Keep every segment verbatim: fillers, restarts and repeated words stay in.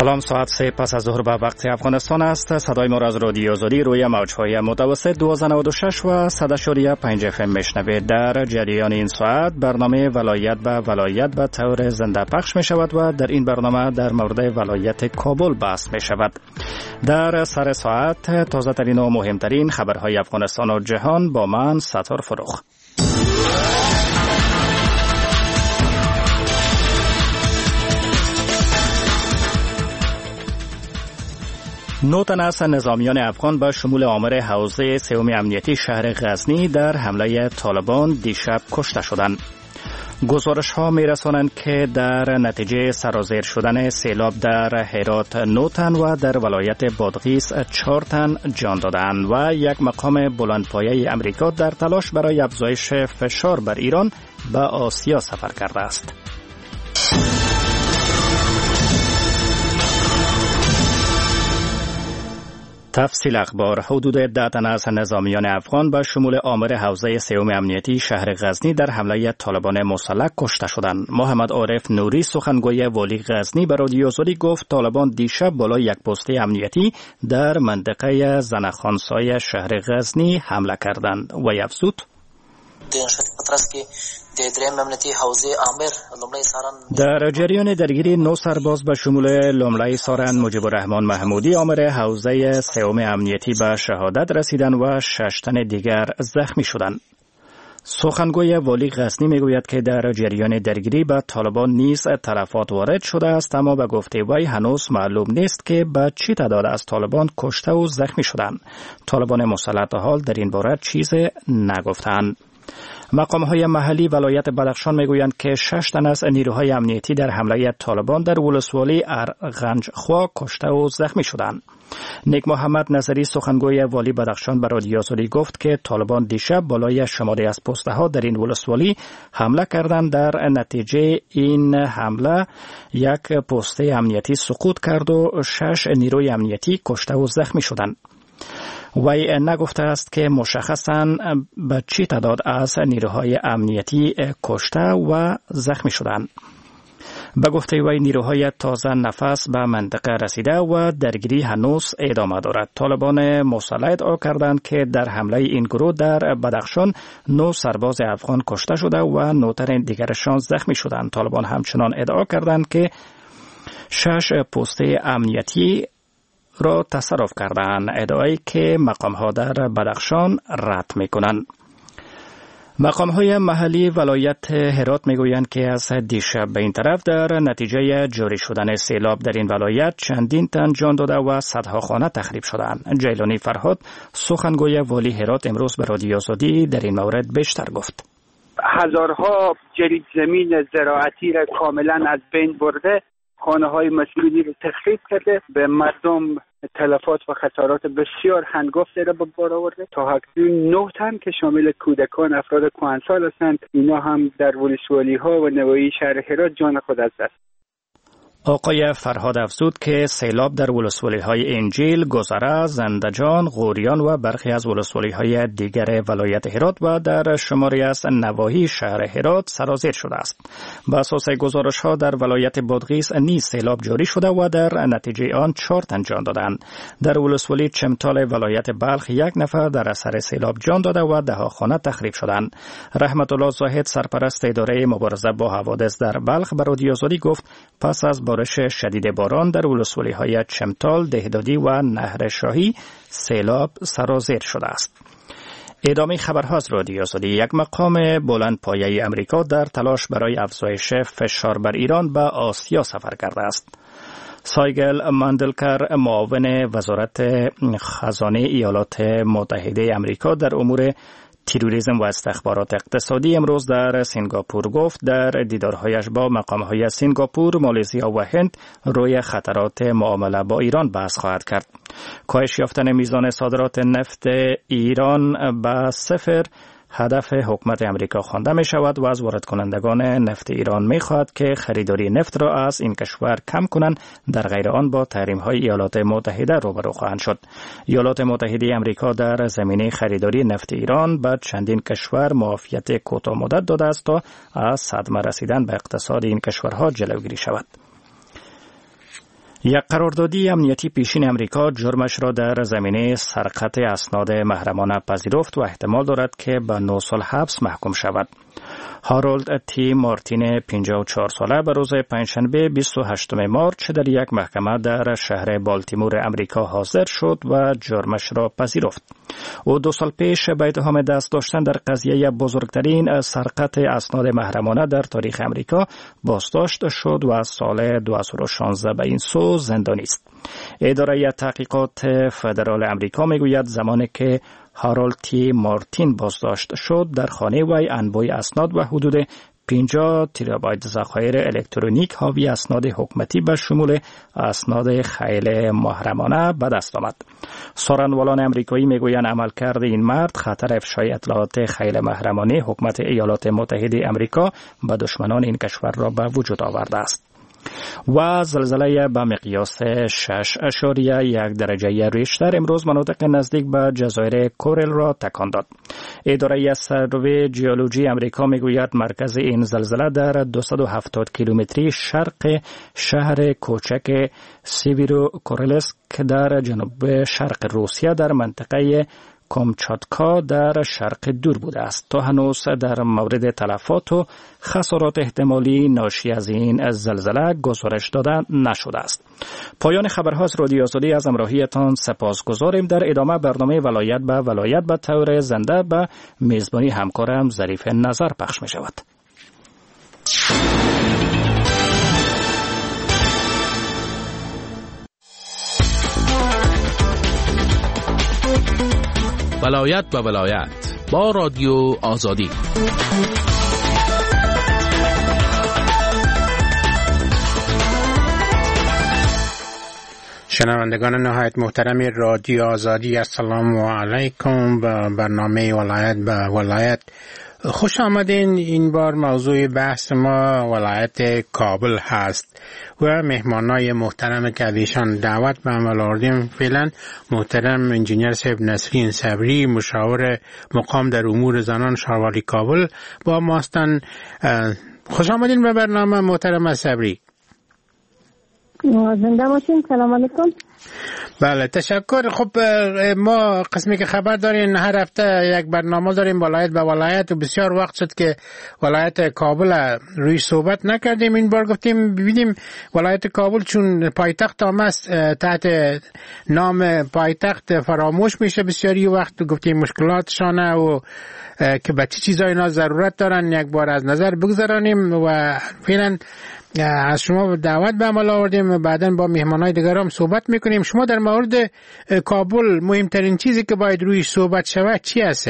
سلام، ساعت سه پس از ظهر به وقت افغانستان است. صدای ما را از رادیو آزادی روی موج‌های متوسط دویست و نود و شش و صد و پنج اف ام میشنوید. در جریان این ساعت برنامه ولایت به ولایت به طور زنده پخش می شود و در این برنامه در مورد ولایت کابل بحث می شود. در سر ساعت تازه ترین و مهمترین خبرهای افغانستان و جهان با من ستار فروخ. نو تن از نظامیان افغان به شمول آمر حوزه سوم امنیتی شهر غزنی در حمله طالبان دیشب کشته شدند. گزارش ها می رسانند که در نتیجه سرازیر شدن سیلاب در هرات نه تن و در ولایت بادغیس چهار تن جان دادند و یک مقام بلندپایه امریکا در تلاش برای افزایش فشار بر ایران به آسیا سفر کرده است. تفصیل اخبار. حدود ده تن از نظامیان افغان به شمول آمر حوزه سوم امنیتی شهر غزنی در حمله طالبان مسلح کشته شدند. محمد عارف نوری سخنگوی والی غزنی به رادیو آزادی گفت طالبان دیشب بالای یک پست امنیتی در منطقه زنخانسای شهر غزنی حمله کردند و افزود در جریان درگیری نو سرباز به شمول لمړی سارن مجیب الرحمن محمودی آمر حوزه سوم امنیتی به شهادت رسیدند و شش تن دیگر زخمی شدند. سخنگوی والی غزنی میگوید که در جریان درگیری به طالبان نیز تلفات وارد شده است، اما به گفته وی هنوز معلوم نیست که به چی تعداد از طالبان کشته و زخمی شدند. طالبان مسلح تا حال در این باره چیزی نگفتند. مقام‌های محلی ولایت بدخشان میگویند که شش تن از نیروهای امنیتی در حمله طالبان در ولسوالی ارغنجخوا کشته و زخمی شدند. نیک محمد نظری سخنگوی والی بدخشان به رادیو آزادی گفت که طالبان دیشب بالای شماری از پست‌ها در این ولسوالی حمله کردند. در نتیجه این حمله یک پست امنیتی سقوط کرد و شش نیروی امنیتی کشته و زخمی شدند. وی نگفته است که مشخصاً به چی تعداد از نیروهای امنیتی کشته و زخمی شدند. به گفته وی نیروهای تازه نفس به منطقه رسیده و درگیری هنوز ادامه دارد. طالبان مسلح ادعا کردند که در حمله این گروه در بدخشان نه سرباز افغان کشته شده و نه تن دیگرشان زخمی شدند. طالبان همچنان ادعا کردند که شش پست امنیتی را تصرف کردند، ادعایی که مقام‌ها در بدخشان رد می‌کنند. مقام‌های محلی ولایت هرات می‌گویند که از دیشب به این طرف در نتیجه جاری شدن سیلاب در این ولایت چندین تن جان داده و صدها خانه تخریب شدند. جیلانی فرهاد سخنگوی والی هرات امروز به رادیو آزادی در این مورد بیشتر گفت. هزارها جرید زمین زراعتی را کاملا از بین برده، خانه‌های مسئولی رو تخریب کرده، به مردم تلفات و خسارات بسیار هنگفتی را به بار آورده. تا اکنون نه تن که شامل کودکان افراد کهنسال هستند، اینا هم در ولسوالی‌ها و نواحی شهر هرات جان خود از دست. آقای فرهاد افزود که سیلاب در ولسوالی‌های انجیل، گذره، زندجان، غوریان و برخی از ولسوالی‌های دیگر ولایت هرات و در شماری از نواحی شهر هرات سرازیر شده است. بر اساس گزارش‌ها در ولایت بادغیس نیز سیلاب جاری شده و در نتیجه آن چهار تن جان دادند. در ولسوالی چمتال ولایت بلخ یک نفر در اثر سیلاب جان داده و ده‌ها خانه تخریب شدند. رحمت الله زاهد سرپرست اداره مبارزه با حوادث در بلخ به رادیو آزادی گفت پس از بارش شدید باران در ولسوالی‌های چمتال، دهدادی و نهر شاهی سیلاب سرازیر شده است. ادامه خبرها از رادیو آزادی. یک مقام بلند پایه امریکا در تلاش برای افزایش فشار بر ایران به آسیا سفر کرده است. سایگل ماندلکر معاون وزارت خزانه ایالات متحده امریکا در امور تروریسم و استخبارات اقتصادی امروز در سنگاپور گفت در دیدارهایش با مقام‌های سنگاپور، مالزیا و هند روی خطرات معامله با ایران بحث خواهد کرد. کاهش یافتن میزان صادرات نفت ایران به صفر هدف حکومت امریکا خوانده می شود و از وارد کنندگان نفت ایران می خواهد که خریداری نفت را از این کشور کم کنند، در غیر آن با تحریم های ایالات متحده روبرو خواهند شد. ایالات متحده امریکا در زمینه خریداری نفت ایران به چندین کشور معافیت کوتاه مدت داده است تا از صدمه رسیدن به اقتصاد این کشورها جلوگیری شود. یک قراردادی امنیتی پیشین امریکا جرمش را در زمینه سرقت اسناد محرمانه پذیرفت و احتمال دارد که به نه سال حبس محکوم شود. هارولد تی مارتین پنجاه و چهار ساله به روز پنجشنبه بیست و هشتم مارچ در یک محکمه در شهر بالتیمور امریکا حاضر شد و جرمش را پذیرفت. او دو سال پیش به اتهام دست داشتن در قضیه بزرگترین سرقت اسناد محرمانه در تاریخ امریکا بازداشت شد و از سال دو هزار و شانزده به این سو زندانی است. اداره تحقیقات فدرال امریکا میگوید زمانی که هارولد تی مارتین بازداشت شد در خانه وی انبوه اسناد و حدود پنجاه تیرابایت ذخایر الکترونیک حاوی اسناد حکومتی به شمول اسناد خیلی محرمانه به دست آمد. سخنوران امریکایی میگویند عملکرد این مرد خطر افشای اطلاعات خیلی محرمانه حکومت ایالات متحده امریکا به دشمنان این کشور را به وجود آورده است. و زلزله به مقیاس شش اشاریه یک درجه ریشتر امروز مناطق نزدیک به جزایر کورل را تکان داد. اداره سروی جیولوژی امریکا میگوید مرکز این زلزله در دویست و هفتاد کیلومتری شرق شهر کوچک سیویرو کورلسک در جنوب شرق روسیه در منطقه کامچاتکا در شرق دور بوده است. تا هنوز در مورد تلفات و خسارات احتمالی ناشی از این زلزله گزارش داده نشده است. پایان خبرها از رادیو آزادی از همراهیتان سپاسگزاریم. در ادامه برنامه ولایت به ولایت به طور زنده به میزبانی همکارم ظریف نظر پخش می شود. ولایت به ولایت با رادیو آزادی. شنوندگان نهایت محترم رادیو آزادی، السلام علیکم. به برنامه ولایت به ولایت خوش آمدین. این بار موضوع بحث ما ولایت کابل هست و مهمانای محترم که ایشان دعوت به عمل آوردیم فعلا محترم انجینیر صاحب نسرین صبری، مشاور مقام در امور زنان شهروالی کابل با ما هستند. خوش آمدین به برنامه محترم صبری. زنده باشین. سلام علیکم. بله تشکر. خب ما قسمی که خبر دارین هر هفته یک برنامه داریم ولایت به ولایت و بسیار وقت شد که ولایت کابل روی صحبت نکردیم. این بار گفتیم ببینیم ولایت کابل چون پایتخت هم است تحت نام پایتخت فراموش میشه بسیاری وقت، گفتیم مشکلاتشانه و که به چه چیزای اینا ضرورت دارن یک بار از نظر بگذارانیم و فعلا از شما دعوت به عمل آوردیم. بعداً با مهمانای دیگر هم صحبت میکنیم. شما در مورد کابل مهمترین چیزی که باید روی صحبت شود چی هست؟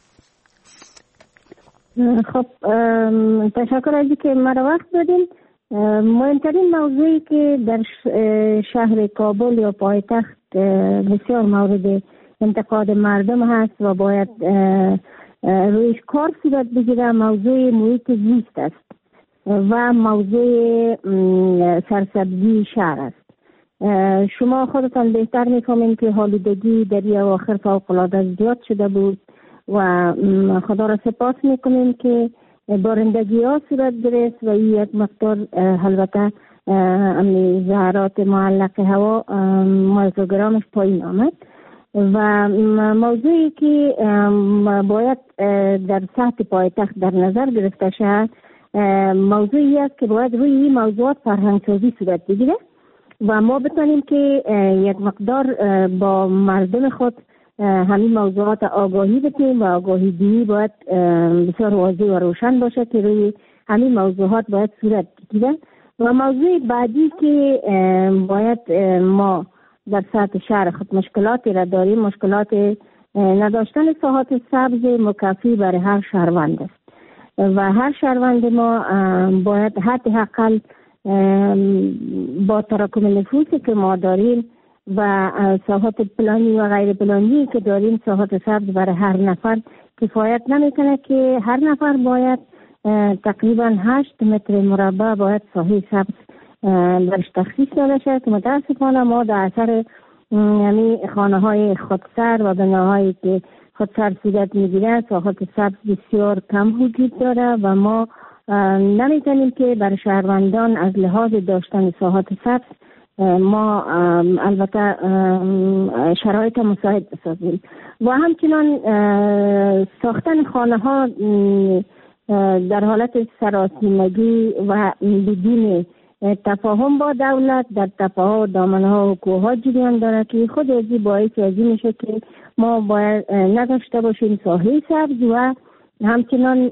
خب تشکر از که مرا وقت دادین. مهمترین موضوعی که در شهر کابل یا پایتخت بسیار مورد انتقاد مردم هست و باید رویش کار صورت بگیره موضوع محیط زیست است و موضوع سرسبزی شهر است. شما خودتان بهتر می‌فهمید که آلودگی در این اواخر فوق‌العاده زیاد شده بود و خدا را سپاس می‌کنیم که بارندگی ها صورت گرفت و این یک مقدار البته ظاهرات معلق هوا مایکروگرامش پایین آمد و موضوعی که باید در سطح پایتخت در نظر گرفته شود موضوعی است که باید روی این موضوعات فرهنگسازی صورت بگیره و ما بتانیم که یک مقدار با مردم خود همین موضوعات آگاهی بدیم و آگاهی دینی باید بسیار واضح و روشن باشه که روی همین موضوعات باید صورت بگیره. و موضوع بعدی که باید ما در سطح شهر خود مشکلاتی را داریم، مشکلات نداشتن ساحات سبز مکفی برای هر شهروند است و هر شهروند ما باید حداقل با تراکم نفوسی که ما داریم و ساحات پلانی و غیر پلانی که داریم ساحات سبز برای هر نفر کفایت نمیکنه که هر نفر باید تقریبا هشت متر مربع باید ساحه سبز برش تخصیص داده شد که متاسفانه ما در اثر یعنی خانه های خودسر و بناهایی که خودسر صورت میگیره ساحات سبز بسیار کم وجود داره و ما نمیتونیم که برای شهروندان از لحاظ داشتن ساحات سبز ما البته شرایط مساعد بسازیم و همچنان ساختن خانه ها در حالت سراسیمگی و بدون تفاهم با دولت در تپه‌ها، دامنه‌ها و کوه‌ها جریان داره که خود ازی باعث ازی میشه که ما باید نداشته باشیم ساحه سبز و همچنان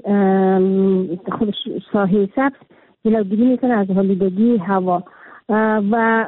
خود ساحه سبز جلوگیری میکنه از آلودگی هوا و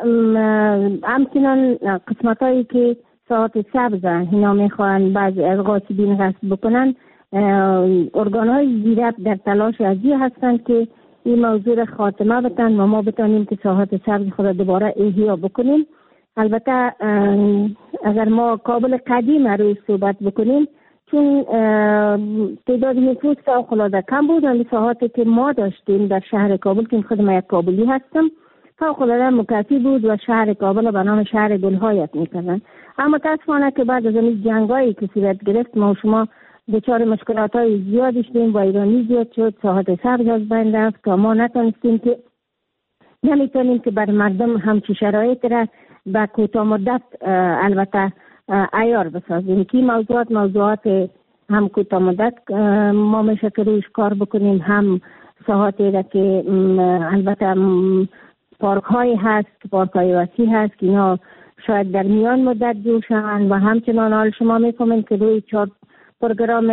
همچنان قسمت هایی که ساحات سبز اینا میخوان بعضی از غاصبین غصب بکنن. ارگان های زیرک در تلاش ازی هستند که این موضوع خاتمه بتن و ما بتانیم که ساحات سبز خود دوباره احیا بکنیم. البته اگر ما کابل قدیم روی صحبت بکنیم، چون تعداد نفوس فوق‌العاده کم بود، ولی ساحاتی که ما داشتیم در شهر کابل که خود من یک کابلی هستم فوق‌العاده مکفی بود و شهر کابل به نام شهر گل‌هایت می‌کردن. اما متأسفانه که بعد از این جنگایی که صورت گرفت ما و شما دچار مشکلات‌های زیادی شدیم و ایرانی زیاد شد، ساحات سبز از بین رفت که ما نتونستیم که نمیتونیم که بر مردم همچی شرایط را به کوتاه مدت البته عیار بسازیم که موضوعات موضوعات هم کوتاه مدت ما میشه که رویش کار بکنیم، هم ساحاتی را که البته پارک های هست که پارک های وسیع هست که اینا شاید در میان مدت جور شوند و همچنان حال شما میفهمین که روی چهار پروگرام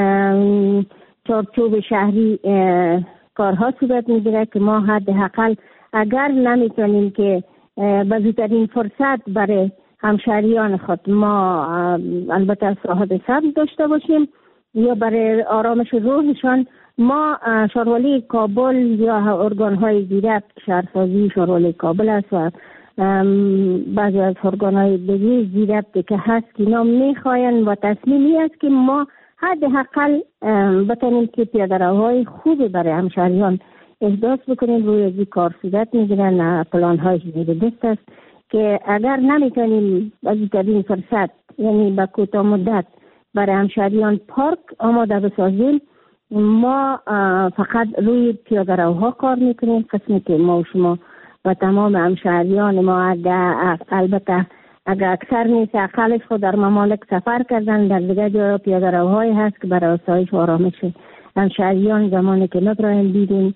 چارچوب شهری کارها صورت میگیره که ما حداقل اگر نمیتونیم که به زودترین فرصت برای همشهریان خود ما البته ساحات سبز داشته باشیم یا برای آرامش روحشان، ما شاروالی کابل یا ارگان‌های زیرک شهرسازی شاروالی کابل است و بعضی از ارگان‌های دیگه زیرک که هست که اینا میخواین و تصمیمی است که ما حداقل بتونیم که پیاده‌روهای خوبی برای همشهریان احداث بکنیم. روی ازی کار صورت میگیرن، پلان‌های زیر دست است که اگر نمیتونیم از این فرصت یعنی با کوتاه مدت برای همشهریان پارک آماده بسازیم، ما فقط روی پیاده‌روها کار میکنیم. قسمی که ما و شما و تمام همشهریان ما البته اگر اکثر نیست اقلش خود در ممالک سفر کردن، در دیگه جا پیاده‌روهایی هست که برای آسایش و آرامش همشهریان زمانی که نبرایم بیرون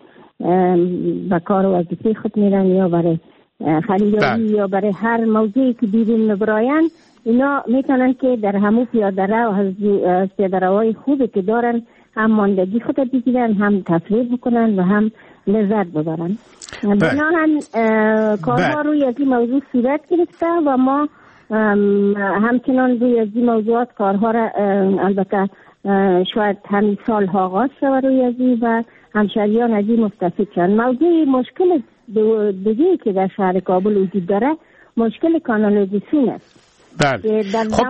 به کار و وظیفه خود میرن یا برای خریداری یا برای هر موضوعی که بیرون نبراین، اینا میتونن که در همون پیاده‌رو از پیاده‌روهای خوبی که دارن هم ماندگی خود بگیرن، هم تفریح بکنن و هم لذت ببرن. بنابراین کارها روی از این موضوع صورت گرفته و ما همچنان روی از این موضوعات کارها را البته شاید همین سال ها آغاز شود روی از این و همشهریان از این مستفید شدن. موضوع مشکل دیگه که در شهر کابل وجود داره مشکل کانالیزاسیون است. بله. خب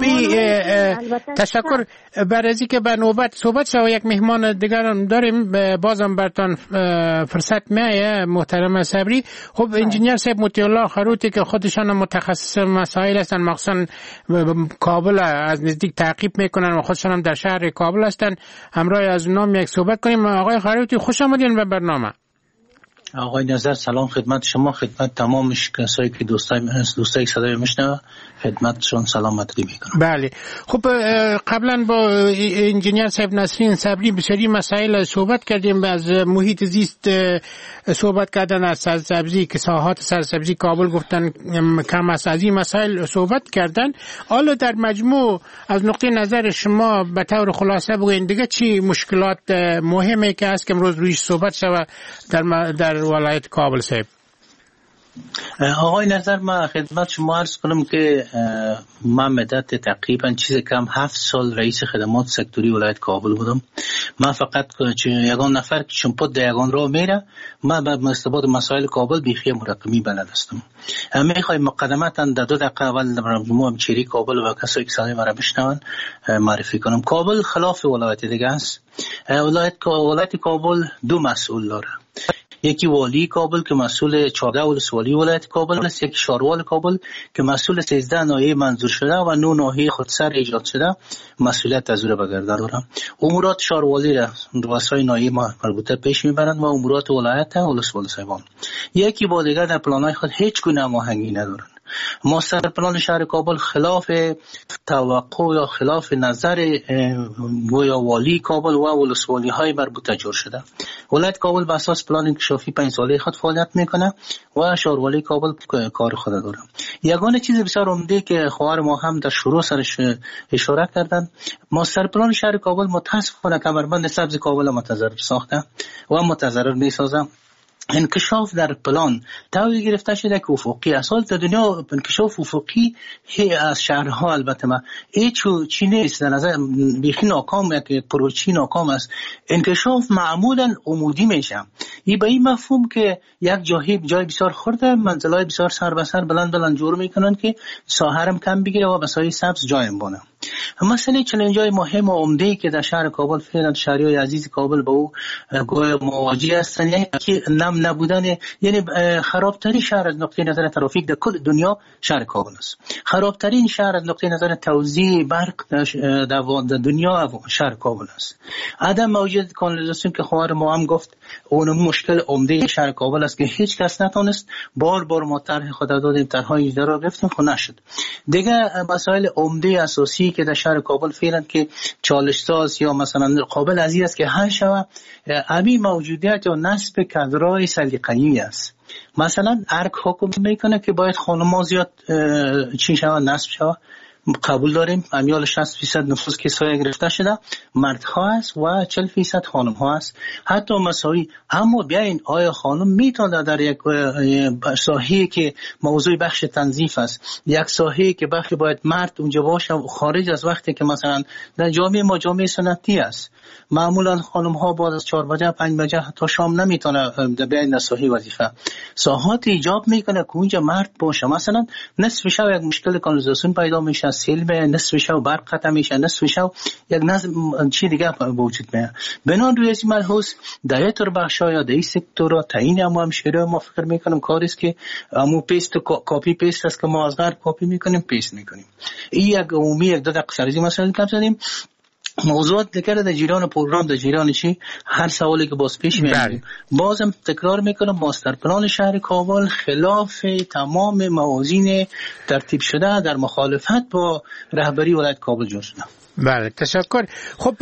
تشکر بر ازی که به نوبت صحبت شد. یک مهمان دیگر داریم بازم برتان فرصت میایه محترم صبری. خب انجینیر صاحب مطیع الله خروتی که خودشان متخصص مسائل هستن، مخصوصا کابل از نزدیک تعقیب میکنن و خودشان هم در شهر کابل هستن، همراه از اونام یک صحبت کنیم. آقای خروتی خوش آمدین به برنامه. آقای نظر سلام خدمت شما، خدمت تمام کسایی که دوستای دوستای صدای میشنوه خدمتشون سلام عرض میکنم. بله خب قبلا با انجینیر صاحب نسرین صبری بسیاری مسائل صحبت کردیم، از محیط زیست صحبت کردن، از سرسبزی که ساحات سرسبزی کابل گفتن کم است، از این مسائل صحبت کردن. حالا در مجموع از نقطه نظر شما به طور خلاصه بگوین دیگه چی مشکلات مهمه که هست که امروز رویش صحبت شود در در ولایت کابل صاحب؟ آقای نظر من خدمت شما عرض کنم که من مدت تقریبا چیز کم هفت سال رئیس خدمات سکتوری ولایت کابل بودم. من فقط یگان نفر که چنپت در یگان راه میره، من به مستباد مسائل کابل بیخی مرقمی بلد هستم. میخوایم مقدمتا در دو دقیقه اول مجموعه چیری کابل و کسایی که صدای مرا بشنون معرفی کنم. کابل خلاف ولایت دیگه است. ولایت ولایت کابل دو مسئول داره. یکی والی کابل که مسئول چهارده ولسوالی ولایت کابل است، یکی شاروال کابل که مسئول سیزده ناحیه منظور شده و نه ناحیه خودسر ایجاد شده مسئولیت از او را به گردن دارم. امورات شاروالی را رؤسای ناحیه مربوطه پیش میبرند و امورات ولایت ولسوالی صاحبان یکی با دیگر در پلان‌های خود هیچ گونه هماهنگی ندارند. ماستر پلان شهر کابل خلاف توقع یا خلاف نظر گویا والی کابل و ولسوالی های مربوطه جور شده. ولایت کابل به اساس پلان انکشافی پنج ساله خود فعالیت میکنه و شهروالی کابل کار خود داره. یگانه چیز بسیار عمده که خواهر ما هم در شروع سرش اشاره کردن، ماستر پلان شهر کابل متاسفانه کمربند سبز کابل متضرر ساخته و متضرر میسازه. انکشاف در پلان طوری گرفته شده که افقی اصال در دنیا انکشاف افقی از شهرها البته ما هیچ چی نیست، در نظر بیخی ناکام یک پروچی ناکام است. انکشاف معمولا عمودی میشه، این به این مفهوم که یک جایی جای بسیار خورده منزلای بسیار سر به سر بلند بلند جور میکنن که ساحرم کم بگیره و بسای سبز جای بونه. مسئله چالنج‌های مهم و عمده‌ای که در شهر کابل فعلا شهریای عزیز کابل با او گویا مواجه هستند، یعنی که نم نبودن، یعنی خرابترین شهر از نقطه نظر ترافیک در کل دنیا شهر کابل است. خرابترین شهر از نقطه نظر توزیع برق در دنیا شهر کابل است. عدم موجودیت کانالیزاسیون که خواهر ما هم گفت اون مشکل عمده شهر کابل است که هیچ کس نتونست. بار بار ما طرح خود دادیم، طرح‌های اجرا گرفتیم خو نشد. دیگه مسائل عمده اساسی که در شهر کابل فعلا که چالش ساز یا مثلا قابل ازی است که حل شود، امی موجودیت یا نصب کادرهای سلیقه‌ای است. مثلا ارک حکم میکنه که باید خانم‌ها زیاد چین شود، نصب شود. قبول داریم امیال شصت فیصد نفوس که سایه گرفته شده مردها است و چهل فیصد خانم ها است، حتی مساوی. اما بیاین آیا خانم میتونه در یک ساحه‌ای که موضوع بخش تنظیف است، یک ساحه‌ای که بخش باید مرد اونجا باشه خارج از وقتی که مثلا در جامعه ما جامعه سنتی است، معمولا خانم ها بعد از چهار بجه پنج بجه تا شام نمیتونه بیاین در ساحه وظیفه. ساحات ایجاب میکنه که اونجا مرد باشه. مثلا نصف شب یک مشکل کانالیزاسیون پیدا میشه، سیل به نصف شب برق قطع میشه، نصف شب یک نظم چی دیگه وجود میاد. بنان روی این ملحوظ در تر بخشا یا در سکتور تعیین هم همشهری ما فکر میکنم کاری است که امو پیست و کاپی پیست است که ما از غرب کاپی میکنیم پیست میکنیم. این یک عمومی یک دو دقیقه سرزی مثلا کم زدیم. موضوعات دیگر در جریان پروگرام در جریان چی هر سوالی که باز پیش میاد بازم تکرار میکنم، ماستر پلان شهر کابل خلاف تمام موازین ترتیب شده در مخالفت با رهبری ولایت کابل جور شده. بله تشکر. خب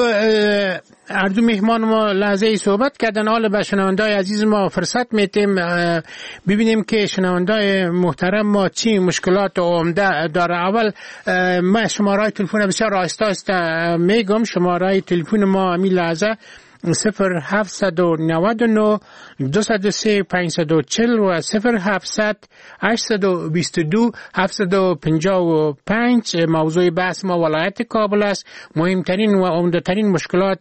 هر دو مهمان ما لحظه ای صحبت کردن، حالا به شنوندای عزیز ما فرصت میتیم ببینیم که شنوندای محترم ما چی مشکلات عمده داره. اول ما شماره تلفن بسیار آهسته آهسته میگم، شماره تلفن ما همین لحظه صفر هفتصد و نود و نه دویست و سه پانصد و چهل و صفر هفتصد هشتصد و بیست و دو هفتصد و پنجاه و پنج. موضوع بحث ما ولایت کابل است. مهمترین و عمده‌ترین مشکلات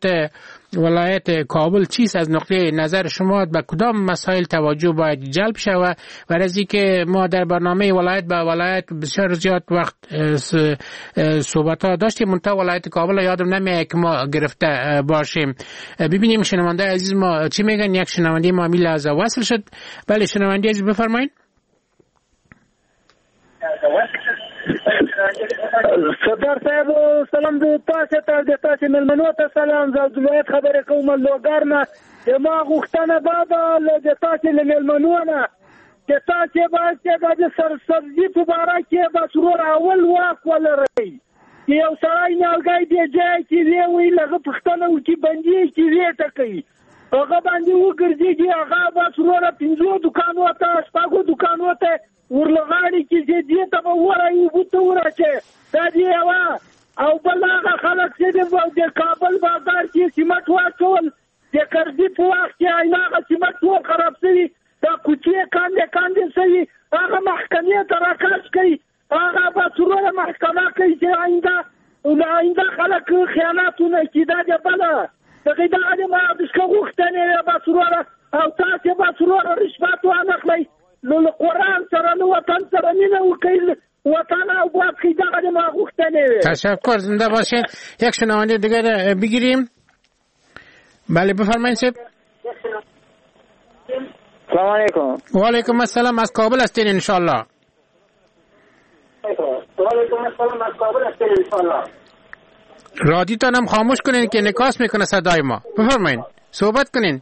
ولایت کابل چیست؟ از نقطه نظر شما به کدام مسائل توجه باید جلب شود؟ و از اینکه ما در برنامه ولایت به ولایت بسیار زیاد وقت صحبت ها داشتیم، منتها ولایت کابل یادم نمیاد که ما گرفته باشیم. ببینیم شنونده عزیز ما چی میگن. یک شنونده ما میل از وصل شد. بله شنونده عزیز بفرمایید. صدر صاحب سلام دو تاسو ته د تاسو ملمنو ته سلام زه ولایت خبره کوم لوګر نه ما غوښتنه ده له تاسو له ملمنو نه چې تاسو به د سرسبزي په اړه کې به څور اول واک ولرئ. یو سړی نیالګی دی ځای کې دی وی لږه پښتنه و چې بندي کې ویټه کوي هغه باندې وګرځي هغه به څور پنځو دکانو ته شپږو دکانو ته ورلغاړي کې دې ته به ورایي بوته ورچه دا دی وا او بلغه خلک چې د کابل بازار کې سیمټ واچول د کړدي په وخت کې اینا سیمټ ټول خراب شوی دا کوچې کاندې کاندې شوی هغه محکمې ته راکاش کوي هغه به څوره محکمه کوي چې آینده او آینده خلک خیانتونه کیدا دی بل دغه د ما د څه غوښتنې به څوره او تاسو به څوره رشوت وانخلئ نو قرآن سره نو وطن سره مینه وکړي وطن او باید که دقیقه ما غوښتنه. تشکر زنده باشید. یک شنونده دیگر بگیریم. بله بفرمایید. سلام علیکم. و علیکم السلام. از کابل هستین ان شاء الله. و علیکم السلام. از کابل هستین ان شاء الله. رادیوتون هم خاموش کنین که انعکاس میکنه صدای ما. بفرمایید صحبت کنین.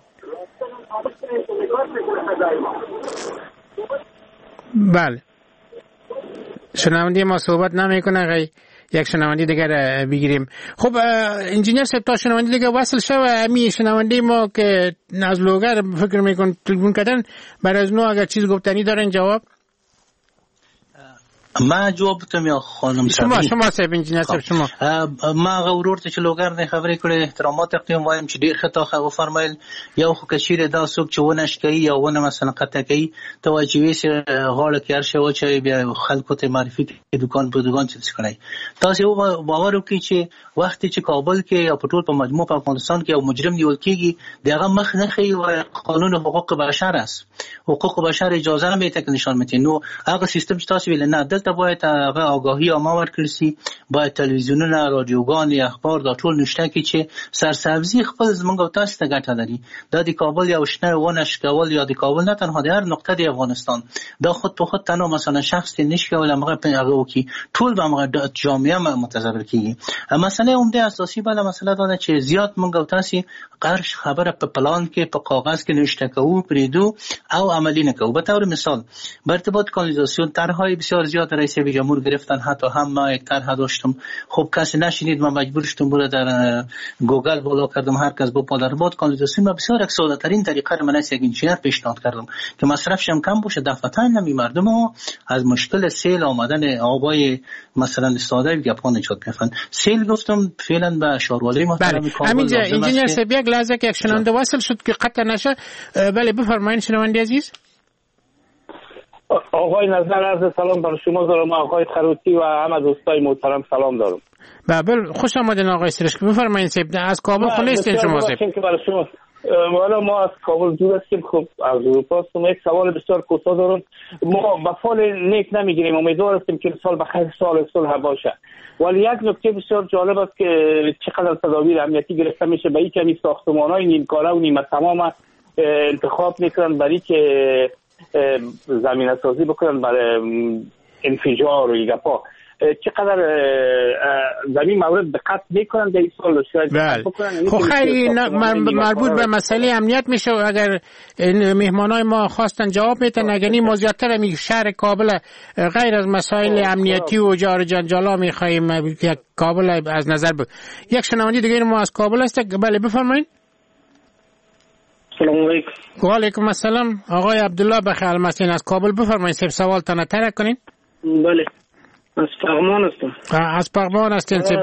بله شنونده ما صحبت نمیکنه. غی یک شنونده دیگر بگیریم. خب انجینیر صاحب تا شنونده دیگر وصل شوه. امی شنونده ما که از لوگر فکر میکن تلفن کردن برای از نو اگر چیز گفتنی دارن جواب ما جواب بتم یا خانم شما شما صاحب انجینیر صاحب شما ما غورور ته لوګر نه خبرې کړې احترامات تقدیم وایم چې ډیر خطا خو فرمایل یو خو کشیر دا څوک چې ونش کوي یا ونه مثلا قطع کوي ته واجبې سره غاړه کې هرشه و چې بیا خلکو ته معرفي کې دکان په دکان څه کوي تاسو باور وکړئ چې وخت چې کابل کې یا په ټول په مجموع په افغانستان کې یو مجرم نیول کیږي دغه مخ نه خي او قانون حقوق بشر است حقوق بشر اجازه نه میته نشان میته نو هغه سیستم چې تاسو ویل نه دلته باید هغه آگاهی عامه ورکړي سي باید تلویزیونونه رادیوګان اخبار دا ټول نشته کې چې سرسبزي خپل زمونږ او تاسو ته ګټه لري دا د کابل یو شنه ونش کول یا د کابل نه تنها د هر نقطه د افغانستان دا خود په خود تنها مثلا شخص نش کول هغه په هغه وکي ټول به هغه جامعه متضرر کیږي مسئله عمده اساسي بل مسئله دا چې زیات مونږ او تاسو قرش خبره په پلان کې په کاغذ کې نشته کوو پریدو او عملی نکوو به طور مثال به ارتباط کانالیزاسیون طرحهای بسیار زیاد رئیس جمهور گرفتن حتی هم ما یک طرح داشتم خب کسی نشینید ما مجبور شدم برای در گوگل بالا کردم هر کس با پادرباد کانالیزاسیون ما بسیار یک ساده ترین طریقه رو من از یک انجینر پیشنهاد کردم که مصرفش هم کم باشه دفعتاً نمی مردم ها از مشکل سیل آمدن آبای مثلا ساده گپا نجات بیافن سیل گفتم فعلا به شاروالی محترم کابل همینجا انجینر صاحب یک لحظه که یک شنونده وصل شد که قطع نشه بله بفرمایید شنونده عزیز. آقای نظر عرض سلام بر شما دارم آقای خروتی و همه دوستای محترم سلام دارم. بله خوش آمدین آقای سرشک بفرمایید صاحب از کابل خو نیستین شما صاحب. والا ما از کابل دور هستیم خب از اروپا هستم یک سوال بسیار کوتاه دارم ما به فال نیک نمیگیریم امیدوار هستیم که سال بخیر سال صلح باشه ولی یک نکته بسیار جالب است که چقدر تدابیر امنیتی گرفته میشه به این کمی ساختمان‌های نیمکاره و نیمه تمام انتخاب میکنن برای که زمینه سازی بکنن برای انفجار و ایگپا چقدر زمین مورد دقت میکنن در این سال شاید بکنن خب خیلی مربوط به مسئله امنیت میشه و اگر مهمانای ما خواستن جواب میتن اگر نی ما زیادتر می شهر کابل غیر از مسائل امنیتی و جار جنجالا میخوایم یک کابل از نظر ب... یک شنونده دیگه ما از کابل هست بله بفرمایید. سلام علیکم. و علیکم السلام آقای عبدالله بخیر مسین از کابل بفرمایید سب سوال تنه ترک کنین. بله از پغمان هستم. از پغمان هستین سب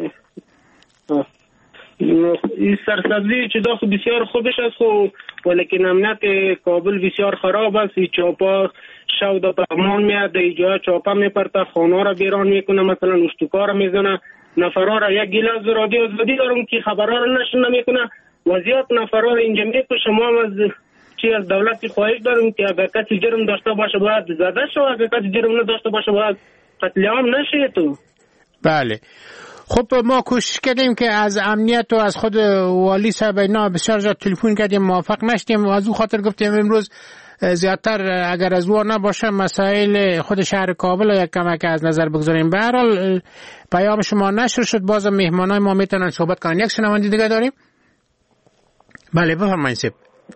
این سرسبزی چې دا خو بسیار خوبش است خو ولیکن امنیت کابل بسیار خراب است این چاپا شو دا پغمان میاد اینجا چاپا میپرته خانه را بیران میکنه مثلا اشتکا را میزنه نفرها را یک گیلاس رادیو زدی دارم که خبرها را نشر نمیکنه وضعیت نفرها اینجا میکنه شما از چی از دولت خواهش دارم که اگر کسی جرم داشته باشه باید زده شو اگر کسی جرم نداشته باشه باید قتل عام نشه تو. بله خب ما کوشش کردیم که از امنیت و از خود والی صاحب اینا بسیار زیاد تلفن کردیم موافق نشدیم و از او خاطر گفتیم امروز زیادتر اگر از او نباشه مسائل خود شهر کابل یک کمک از نظر بگذاریم. به هر حال پیام شما نشر شد باز مهمانای ما میتونن صحبت کنن. یک شنونده دیگه داریم. بله بفرمایید سب.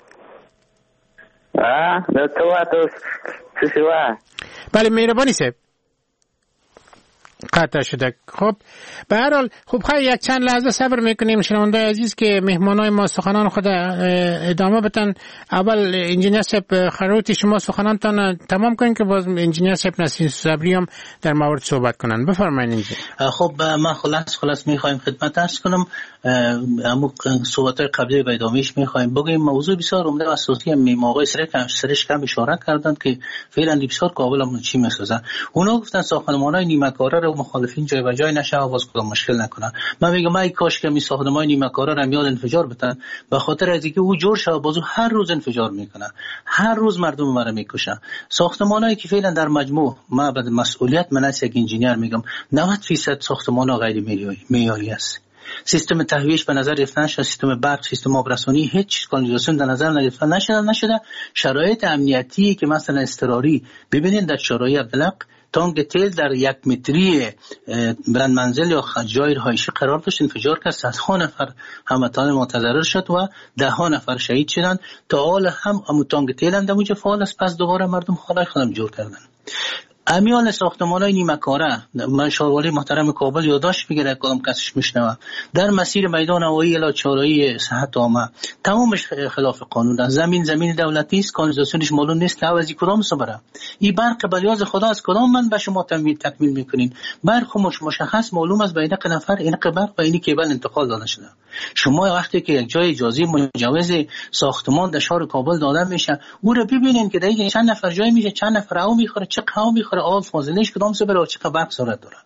آه تو تو چشوا. بله مهربانی سب. قطع شده. خب به هر حال خب خیلی یک چند لحظه صبر میکنیم شنونده عزیز که مهمانای ما سخنان خود ادامه بدن. اول انجینیر صاحب خروتی شما سخنانتان تمام کنین که باز انجینیر صاحب نسیم صبری هم در مورد صحبت کنن. بفرمایید انجینیر. خب ما خلاص خلاص میخوایم خدمت عرض کنم اما صحبت‌های قبلی به ادامهش میخوایم بگیم موضوع بسیار عمده و اساسی هم آقای سرش کم اشاره کردند که فعلا بسیار کابل هم چی میسازن. اونا گفتن ساختمان‌های نیمه کاره رو مخالفین جای و جای نشه و باز کدام مشکل نکنن. من میگم من کاش که می ساختمان‌های نیمه کاره رو میاد انفجار بدن به خاطر از اینکه او جور شو بازو هر روز انفجار میکنن هر روز مردم رو میکشن. ساختمان‌هایی که فعلا در مجموع ما به مسئولیت من از یک انجینیر میگم نود درصد ساختمان‌ها غیر معیاری است سیستم تهویهش به نظر گرفته نشده، سیستم برق، سیستم آبرسانی، هیچ کانالیزاسیون در نظر گرفته نشده نشده شرایط امنیتی که مثلا اضطراری ببینید در شورای عبدالحق تانک تیل در یک متری بلند منزل یا جای رهایشی قرار داشت، انفجار کرد، صدها نفر هموطن متضرر شد و ده ها نفر شهید شدند. تا حال هم ام تانک تیل هم در فعال است، پس دوباره مردم خانه خودم جور کردن. امیال ساختمان‌های نیمه کاره، من شاروالی محترم کابل یادداشت میگیره کدام کسش میشنوه، در مسیر میدان هوایی الی چهارراه صحت عامه تمامش خلاف قانون است. زمین زمین دولتی است، کانالیزاسیونش معلوم نیست که عوضی کدام صبره. این برق بلیاز خدا از کدام من به شما تکمیل تکمیل میکنین؟ برق مش مشخص معلوم است بین یک نفر این برق و این کیبل انتقال داده شده. شما وقتی که یک جای اجازه مجوز ساختمان در شهر کابل داده میشه، او رو ببینین که دیگه چند نفر جای میشه، چند نفر او میخوره، چه قهوه میخوره، آب فاضلش کدام صبر چه برق صورت داره.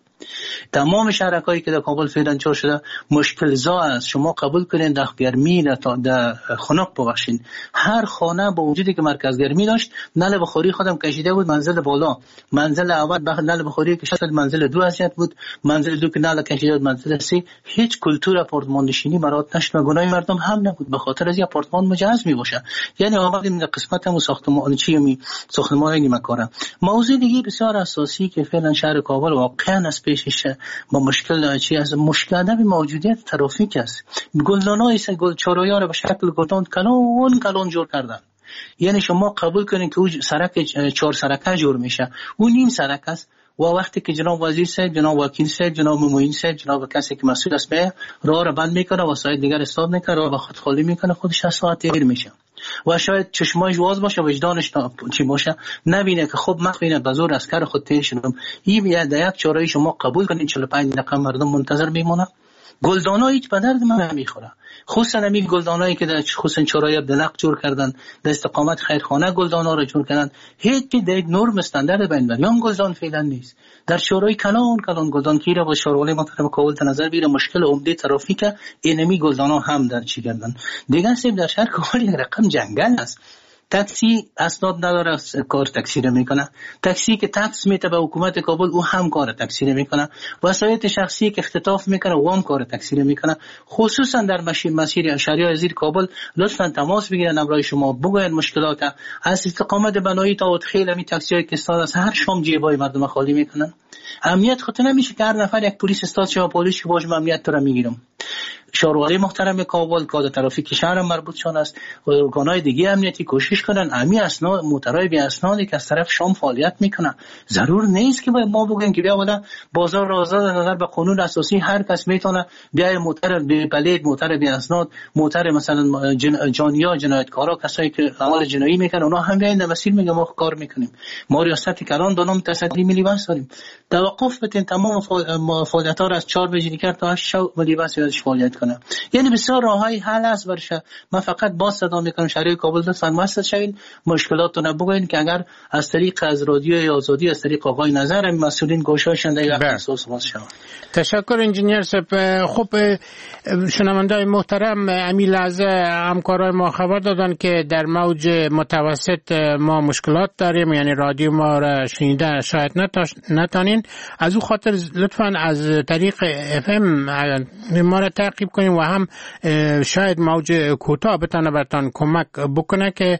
تمام شهرکایی که در کابل فعلا چور شده مشکل زا است. شما قبول کنین در گرمی در خنک ببخشین، هر خانه با وجودی که مرکز گرمی داشت نل بخاری خودم کشیده بود، منزل بالا، منزل اول بخاطر نل بخاری که شد، منزل دو اذیت بود، منزل دو که نل کشیده بود، منزل سه هیچ کلتور آپارتمان نشینی مراد نشد و گناه مردم هم نبود به خاطر از این آپارتمان مجاز می باشه. یعنی آمدیم در قسمت هم ساختمان چی می ساختمان نیمه کاره. موضوع دیگه بسیار اساسی که فعلا شهر کابل واقعا از پیشش با مشکل چی از مشکل عدم موجودیت ترافیک است. گلدان‌های گل چهارراه را به شکل گلدان کلان کلان جور کردن. یعنی شما قبول کنین که او سرک چهار سرکه جور میشه، اون نیم سرک است و وقتی که جناب وزیر صاحب، جناب وکیل صاحب، جناب معین صاحب، جناب کسی که مسئول است به راه را بند میکنه و ساید دیگر استاد میکنه و خود خالی میکنه، خودش از ساعت دیر میشه و شاید چشمایش واز باشه، وجدانش چی باشه، نبینه که خب مخوینه بزور از کار خود تیر شدم. این یک یک چهارراه شما قبول کنین چهل و پنج دقیقه مردم منتظر میمونه. گلدانا هیچ به درد من نمیخوره، خصوصا همین گلدانایی که در خصوصا چهارراه عبدالحق جور کردن، در استقامت خیرخانه گلدانا رو جور کردن، هیچ چیز نرم استاندارد بین بریان گلدان فعلا نیست. در شورای کلان کلان گلدان کی را با شورای محترم کابل نظر بیره مشکل عمده ترافیک اینمی گلدانا هم در چی کردن. دیگه سیب در شهر کابل یک رقم جنگل است. تاکسی اسناد نداره کار تاکسی رو میکنه، تاکسی که تاکس میته به حکومت کابل او هم کار تاکسی رو میکنه، وسایل شخصی که اختطاف میکنه او هم کار تاکسی رو میکنه. خصوصا در مسیر مسیر شهریار زیر کابل لطفا تماس بگیرن امرای شما بگوین مشکلات از استقامت بنایی تا خیلی می تاکسی های که استاد از هر شام جیبای مردم خالی میکنن. امنیت خاطر نمیشه که هر نفر یک پلیس استاد شما پلیس که باش امنیت تو رو میگیرم. شاروالی محترم کابل کاد ترافیک شهر مربوط شون است و ارگان‌های دیگه امنیتی کوشش کنن امی اسناد موترای بی اسنادی که از طرف شام فعالیت میکنن. ضرور نیست که ما بگیم که بیا والا بازار را آزاد نظر به قانون اساسی هر کس میتونه بیای موتر بی پلید، موتر بی اسناد، موتر مثلا جن... جانیا جنایتکارا کسایی که عمل جنایی میکنن اونا هم بیاین مسیر میگم ما کار میکنیم. ما ریاست کلان دونم تصدی ملی بس داریم. توقف بتین تمام فعالیت‌ها را از چهار بجلی کرد تا هشت ملی بس یادش فعالیت کنه. یعنی بسیار راههای حل است برشه. من فقط باز صدا میکنم شهری کابل لطفاً مسئول شوین، مشکلات رو نبگوین که اگر از طریق از رادیو آزادی از طریق آقای نظر هم مسئولین گوشاشن در یک احساس باز شوند. تشکر انجینیر صاحب. خب شنونده‌های محترم امی لحظه همکارای ما خبر دادن که در موج متوسط ما مشکلات داریم، یعنی رادیو ما را شنیده شاید نتانین، از او خاطر لطفاً از طریق اف ام ما را تعقیب کنیم و هم شاید موج کوتاه بتونه براتون کمک بکنه که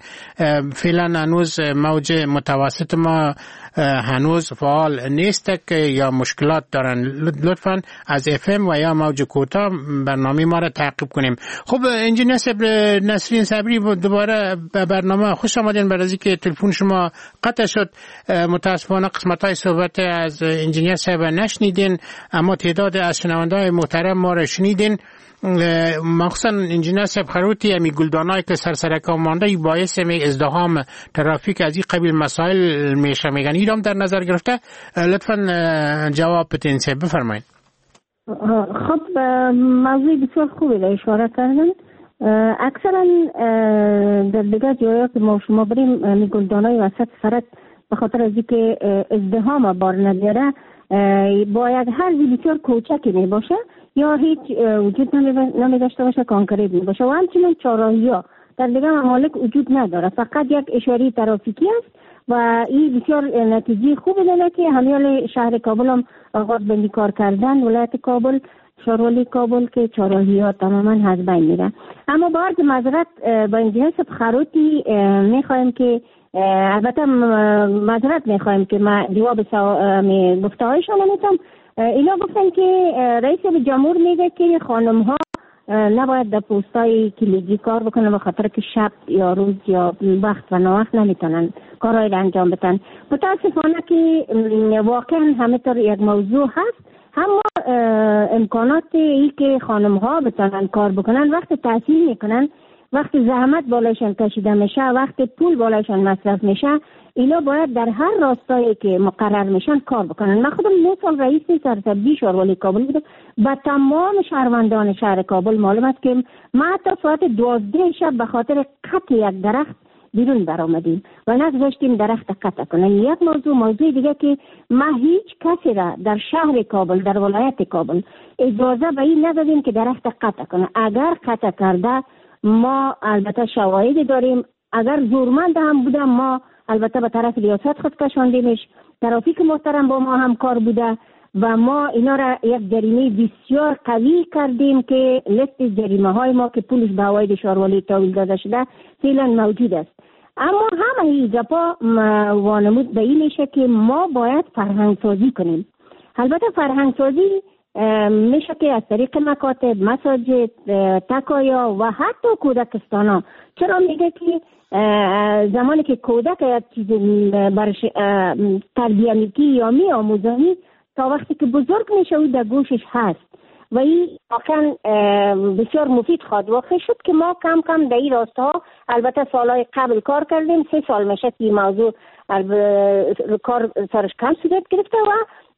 فعلا هنوز موج متوسط ما هنوز فعال نیست که یا مشکلات دارن. لطفاً از اف ام و یا موج کوتاه برنامه ما را تعقیب کنیم. خب انجینیر صاحب نسرین صبری دوباره به برنامه خوش آمدین. بعد از اینکه تلفن شما قطع شد متاسفانه قسمت‌های صحبت از انجینیر صاحب نشنیدین، اما تعداد از شنونده‌های محترم ما را شنیدین. مخصوصا انجینیر صاحب خروتی امی گلدانایی که سرسرکا مانده باعث می ازدحام ترافیک از این قبیل مسائل میشه میگن ایرام در نظر گرفته. لطفا جواب بدین صاحب بفرمایید. خب موضوع بسیار خوبی را اشاره کردن. اکثرا در دیگر جایی که ما شما بریم امی گلدانای وسط سرک به خاطر از اینکه ازدحام بار نداره باید هر زی بسیار کوچکی می باشه یا هیچ وجود نمی داشته باشه، کانکریت می باشه و همچنین چهارراهی ها در دیگه ممالک وجود نداره، فقط یک اشاره ترافیکی است و این بسیار نتیجه خوبی داره که همیال شهر کابل هم آغاز به کار کردن. ولایت کابل شاروالی کابل که چهارراهی ها تماما از بین میره. اما با عرض معذرت با این جهت خروطی میخوایم که البته معذرت میخوایم که ما جواب گفته هایشان نمیتونم. اینا گفتن که رئیس جمهور میگه که خانم ها نباید در پوستای کلیدی کار بکنن به خاطر که شب یا روز یا وقت و ناوقت نمیتونن کارهای را انجام بدن. متاسفانه که واقعا همینطور یک موضوع هست، اما امکانات ای که خانم ها بتونن کار بکنن وقت تحصیل میکنن، وقت زحمت بالایشان کشیده میشه، وقت پول بالایشان مصرف میشه، اینا باید در هر راستایی که مقرر میشن کار بکنن. من خودم نه سال رئیس سرسبزی شاروالی کابل بودم. با تمام شهروندان شهر کابل معلوم است که ما حتی ساعت دوازده شب به خاطر قطع یک درخت بیرون برآمدیم و نذاشتیم درخت قطع کنن. یک موضوع موضوع دیگه که ما هیچ کسی را در شهر کابل، در ولایت کابل اجازه به این ندادیم که درخت قطع کنه. اگر قطع کرده ما البته شواهد داریم، اگر زورمند هم بوده ما البته به طرف ریاست خود کشاندیمش. ترافیک محترم با ما همکار بوده و ما اینا را یک جریمه بسیار قوی کردیم که لیست جریمه های ما که پولش به هوای شاروالی تحویل داده شده فعلا موجود است. اما همه این گپا وانمود به این میشه که ما باید فرهنگ سازی کنیم. البته فرهنگ سازی میشه که از طریق مکاتب، مساجد، تکایا و حتی کودکستان ها. چرا میگه که زمانی که کودک یک چیز برش تربیه میکی یا می آموزانی تا وقتی که بزرگ میشه او در گوشش هست و این واقعا بسیار مفید خواهد واقع شد که ما کم کم در این راستا البته سالهای قبل کار کردیم. سه سال میشه که این موضوع کار سرش کم صورت گرفته و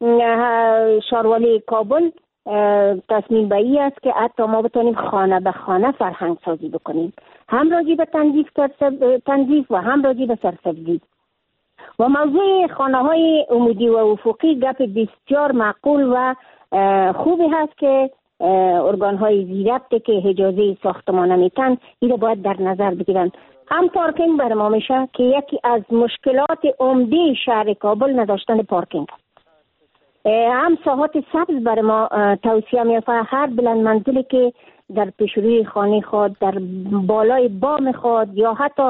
شاروالی کابل تصمیم به این است که حتی ما بتونیم خانه به خانه فرهنگ سازی بکنیم، هم راجع به تنظیف تنظیف و هم راجع به سرسبزی. و موضوع خانه های عمودی و افقی گپ بسیار معقول و خوبی هست که ارگان های زیربطه که اجازه ساختمان نمیتن این باید در نظر بگیرن. هم پارکینگ بر ما میشه که یکی از مشکلات عمده شهر کابل نداشتن پارکینگ. هم ساحات سبز بر ما توصیه میفته. هر بلند منزلی که در پیشروی خانه خود، در بالای بام خود یا حتی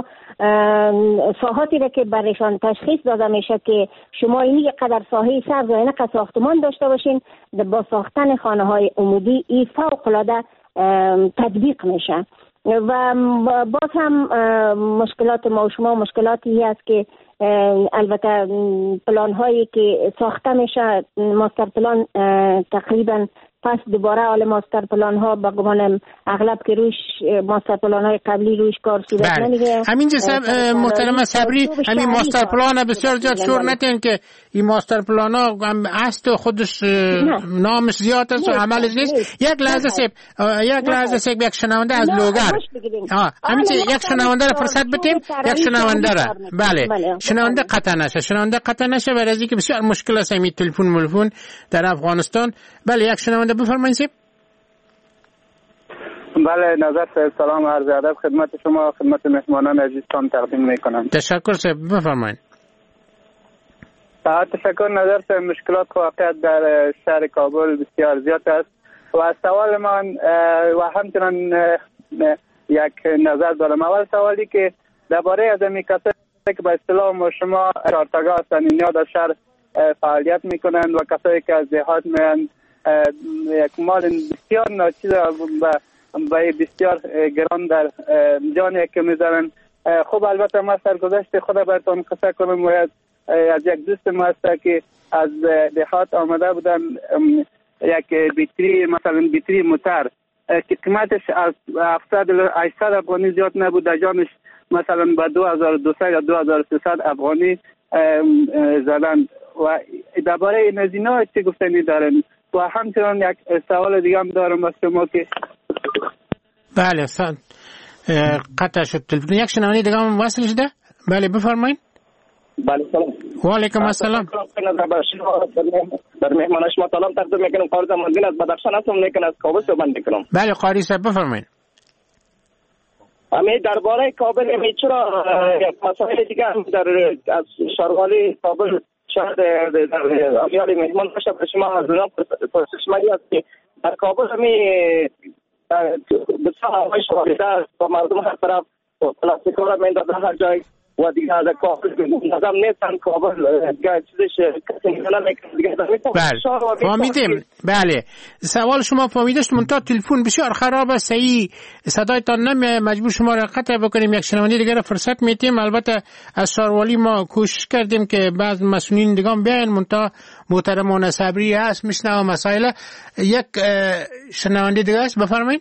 ساحاتی را که برشان تشخیص داده میشه که شما این قدر ساحه سبز و اینقدر ساختمان داشته باشین، با ساختن خانه های عمودی این فوق العاده تطبیق میشه. و باز هم مشکلات ما و شما مشکلاتی هست که البته پلان هایی که ساخته میشه، ماستر پلان تقریبا پس دوباره حال ماستر پلان ها با گمانم اغلب که روش ماستر پلان های قبلی روش کار صورت نمیگه. همینجا محترم صبری همین ماستر پلان بسیار زیاد شور نتین که این ماستر پلان ها است خودش نامش زیاد است و عملش نیست. یک لحظه سیب یک لحظه سیب یک شنونده از لوگر همینجا یک شنونده را فرصت بدیم. یک شنونده را بله شنونده قطع نشه شنونده قطع نشه برای اینکه بسیار مشکل است این تلفن ملفون در افغانستان. بله یک شنونده بفرمایید. بله نظر سلام عرض ادب خدمت شما خدمت مهمانان عزیزتان تقدیم میکنم. تشکر صاحب بفرمایید. تشکر. نظر مشکلات واقع در شهر کابل بسیار زیاد است و سوال من و همچنان یک نظر دارم. اول سوالی که درباره از این کسایی که به اصطلاح ما شما کارتگاه هستند اینا در شهر فعالیت میکنند و کسایی که از دهات میان یک مال بسیار ناچیز و بسیار گران در جانی که میذارن. خب البته ما سرگذشت خود براتون قصه کنم و از یک دوست ما هست که از دهات آمده بودن یک بیتری مثلا بیتری موتر که قیمتش از هفتصد هشتصد افغانی زیاد نبود، در جانش مثلا به دو هزار و دویست یا دو هزار و سیصد افغانی زدن و درباره این از اینا چه گفتنی دارن؟ و همچنان یک سوال دیگه هم دارم از شما که بله قطع شد تلفن. یک شنونده دیگه هم وصل شده. بله بفرمایید. بله سلام. و علیکم السلام. در مهمان شما سلام تقدیم میکنم. قاری زماندین از بدخشان هستم لیکن از کابل صحبت میکنم. بله قاری صاحب بفرمایید. امی درباره کابل امی چرا یک مسائل دیگه هم در از شاروالی کابل شاید در امیال مهمان باشه به شما از اونها پرسش مایی است که در کابل همی بسیار هوای شاریده است و مردم هر طرف پلاستیک ها را میندازن هر جای و دیگه از کابل منظم نیستن. کابل دیگه چیزش کسی نمیکنه دیگه. بله فهمیدیم. بله سوال شما فهمیدش. منتها تلفن بسیار خراب است، صحیح صدایتان نمیاد، مجبور شما را قطع بکنیم. یک شنونده دیگه را فرصت میتیم. البته از شاروالی ما کوشش کردیم که بعض مسئولین دیگه هم بیاین، منتها محترمانه صبری هست میشنوم مسائل. یک شنونده دیگه است، بفرمایید.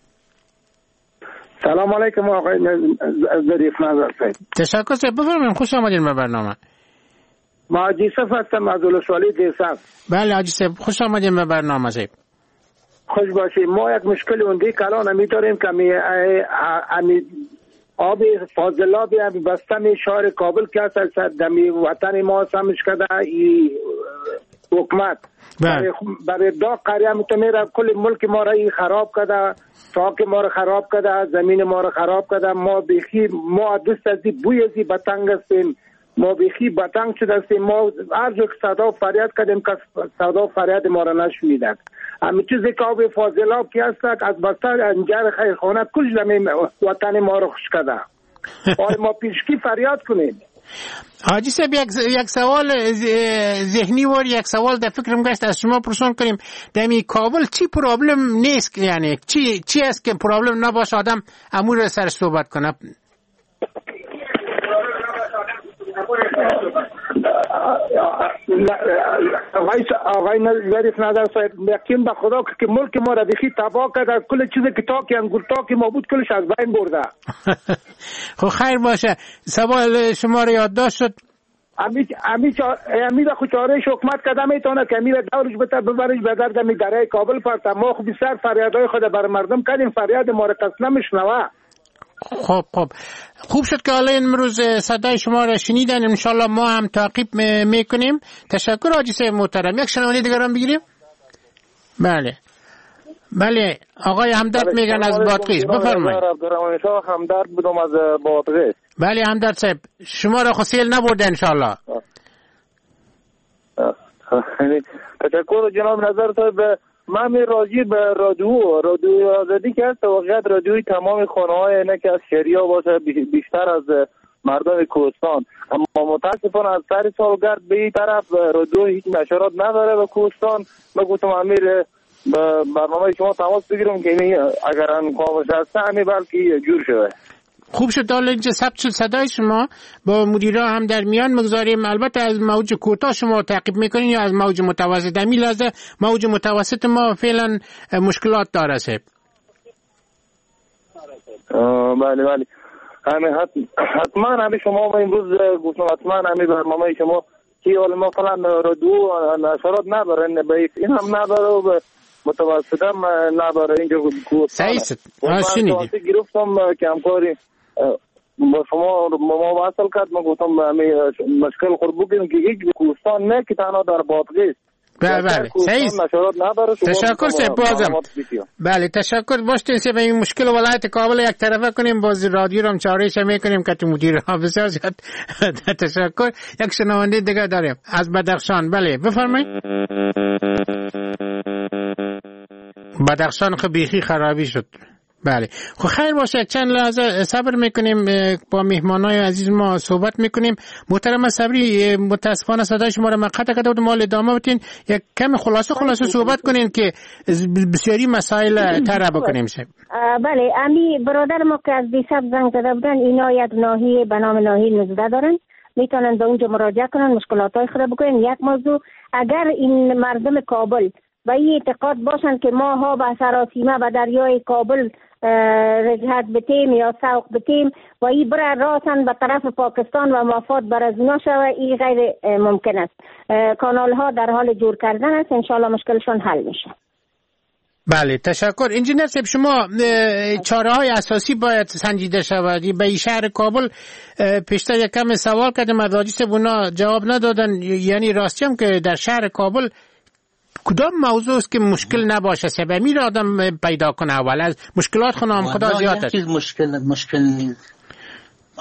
سلام علیکم آقای ظریف نظر صاحب. تشکر صاحب، بفرمایید. خوش آمدین به برنامه. ما حاجی صاحب هستم از ولسوالی دیساب. بله حاجی صاحب خوش آمدین به برنامه صاحب. خوش باشید. ما یک مشکل اوندی کلان همی داریم که می امی آب فاضلابی همی بستم شهر کابل که هست دمی وطن ما سمش کده ای حکمت برای دا قریه میتونه کل ملک ما را خراب کده، ساک ما را خراب کده، زمین ما را خراب کده. ما بیخی ما دوست ازی بوی ازی بطنگ هستیم، ما بیخی بطنگ شده هستیم. ما هر جو که صدا و فریاد کردیم که صدا و فریاد ما را نشنیدند. همین چیزی که آب فاضلاب که هست از بستر انجار خیرخانه کل زمین وطن ما را خوش کده. آره ما پیشکی فریاد کنیم. حاجی صاحب یک یک سوال ذهنی و یک سوال در فکرم گشت از شما پرسان کنیم. دمی کابل چی پرابلم نیست، یعنی چی چی است که پرابلم نباشه آدم امور سر صحبت کنه؟ آقای آقای ظریف نظر صاحب یقین به خدا که ملک ما را بخی تباه کرد. کل چیزی که تاکی انگور تاکی ما بود کلش از بین برده. خب خیر باشه. سوال شما را یادداشت شد. امی امی امی را خوچارش حکومت کدام میتونه که امیر دورش بتا ببرش به درد می دره کابل فرت. ما خو بسیار فریادای خود بر مردم کردیم، فریاد ما را کس نمیشنوه. خب خب خوب شد که حالا امروز صدای شما را شنیدن. انشالله ما هم تعقیب میکنیم. تشکر حاجی صاحب محترم. یک شنونده دیگر هم بگیریم. بله بله آقای همدرد میگن از بادغیس، بفرمایید. عبدالرحمن شاه همدرد بودم از بادغیس. بله همدرد صاحب شما را خسیل نبرده انشالله. تشکر جناب نظر صاحب. من می راجی به رادیو رادیو آزادی که هست واقعیت رادیوی تمام خانه های اینه که از شهریا باشه بیشتر از مردم کوهستان، اما متاسفانه از سر سالگرد به این طرف رادیو هیچ نشرات نداره به کوهستان. من گفتم امیر برنامه شما تماس بگیرم که اگر امکانش هست همین بلکه جور شده. خوب شد حالا اینجا ثبت شد صدای شما، با مدیرا هم در میان مگذاریم. البته از موج کوتاه شما تعقیب میکنین یا از موج متوسط؟ در لحظه موج متوسط ما فعلا مشکلات داره صاحب. بله بله همین حتما همین شما با امروز گفتم حتما همین برنامه شما که حالا ما فعلا رادیو نشرات نداره به این هم نداره و متوسط هم نداره اینجا کوهستان. صحیح است. من گرفتم که همکاری با شما ما وصل کرد. من گفتم مشکل خود بگیم که هیچ کوهستان نه که تنها در بادغیس. بله بله صحیح. تشکر صاحب بازم. بله تشکر. باشین سه به این مشکل ولایت کابل یک طرفه کنیم، باز رادیو رو هم چارهش میکنیم که تو مدیر ها بسیار زیاد. تشکر. یک شنونده دیگه داریم از بدخشان. بله بفرمایید. بدخشان خب بیخی خرابی شد. بله خب خیر باشه. چند لحظه صبر میکنیم، با مهمانای عزیز ما صحبت میکنیم. محترم صبری متاسفانه صدای شما رو مقطع کرده بودم، مال ادامه بتین یک کم خلاصه خلاصه صحبت کنین که بسیاری مسائل طرح بکنیم. بله امی برادر ما که از دیساب زنگ زده بودن، اینا یک ناحیه به نام ناحیه نزده دارن، میتونن به اونجا مراجعه کنن مشکلاتای خود بکنن. یک موضوع اگر این مردم کابل و این اعتقاد باشند که ما ها به سراسیمه و دریای کابل رجحت بتیم یا سوق بتیم و این بره راسن به طرف پاکستان و مفاد بر از اونا شوه، این غیر ممکن است. کانال ها در حال جور کردن است، انشالله مشکلشون حل میشه. بله تشکر. انجینر صاحب شما چاره های اساسی باید سنجیده شود. به شهر کابل پیشتر یک کم سوال کردم از حاجی صاحب، اونا جواب ندادن. یعنی راستی هم که در شهر کابل کدام موضوع است که مشکل نباشه سبب می را آدم پیدا کنه؟ اول از مشکلات خونم خدا زیاد است. چیز مشکل مشکل نیست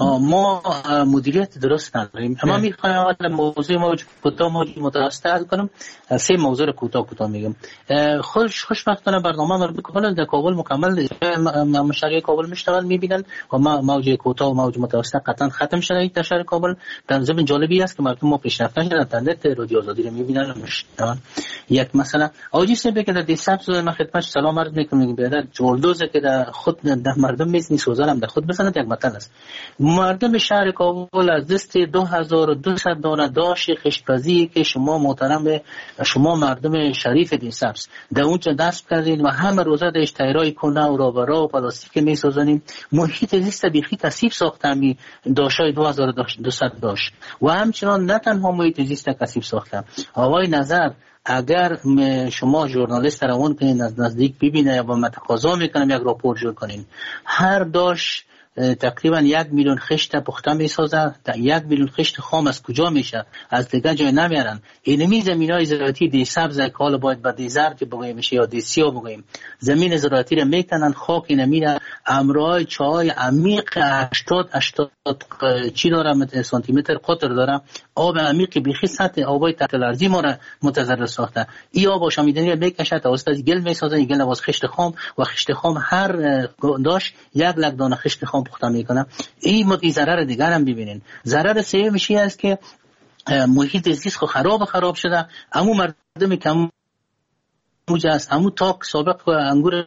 ما مدیریت درست نداریم. ما میخوایم اول موضوع موج کوتاه موج متوسط حل کنم. سه موضوع رو کوتاه کوتاه میگم. خوش خوشبختانه برنامه مربوط کاملا در کابل مکمل مشارکت کابل میشنون میبینن و ما موج کوتاه و موج متوسط قطعا ختم شده در شهر کابل. در ضمن جالبی است که مردم ما پیشرفت نشدن اینترنت رادیو آزادی رو میبینن و میشنون. یک مثلا آجی سه که در دیسابس ما خدمت سلام عرض میکنم بیادر جولدوزه که در خود در مردم میزنی سوزارم در خود بزنه. یک مثال است. مردم شهر کابل از دست دو هزار و دویست دانه داش خشتپزی که شما محترم شما مردم شریف دیسابس در اونجا دست کردین و همه روزه داشت تایرای کنه و رابرا و پلاستیک میسازنیم. محیط زیست بیخی کثیف ساخته می داشای دو هزار و دویست داشت و همچنان نه تنها محیط زیست کثیف ساخته. آقای نظر اگر شما ژورنالیست رو اون کنین از نزدیک ببینه و متقاضا میکنم یک راپور جور کنین. هر داش تقریبا یک میلیون خشت پخته میسازه. یک میلیون خشت خام از کجا میشه؟ از دیگه جای نمیارن. اینمی زمینای زراعتی دی سبز که حالا باید با دی زرد بگوییم میشه یا دی سیاه بگوییم. زمین زراعتی رو میکنن خاک اینمی را امرای چای عمیق هشتاد هشتاد چی داره متر سانتی متر قطر داره. آب عمیق بیخی سطح آبای تحت الارضی ما را متضرر ساخته. این آب آشامیدنی رو میکشه توسط از گل میسازه. این گل باز خشت خام و خشت خام هر داش یک لک دانه خشت خام پخته میکنه. این مدی ضرر دیگر هم ببینین. ضرر سومش است که محیط زیست خو خراب خراب شده. امو مردم کم موجه است. امو تاک سابق انگور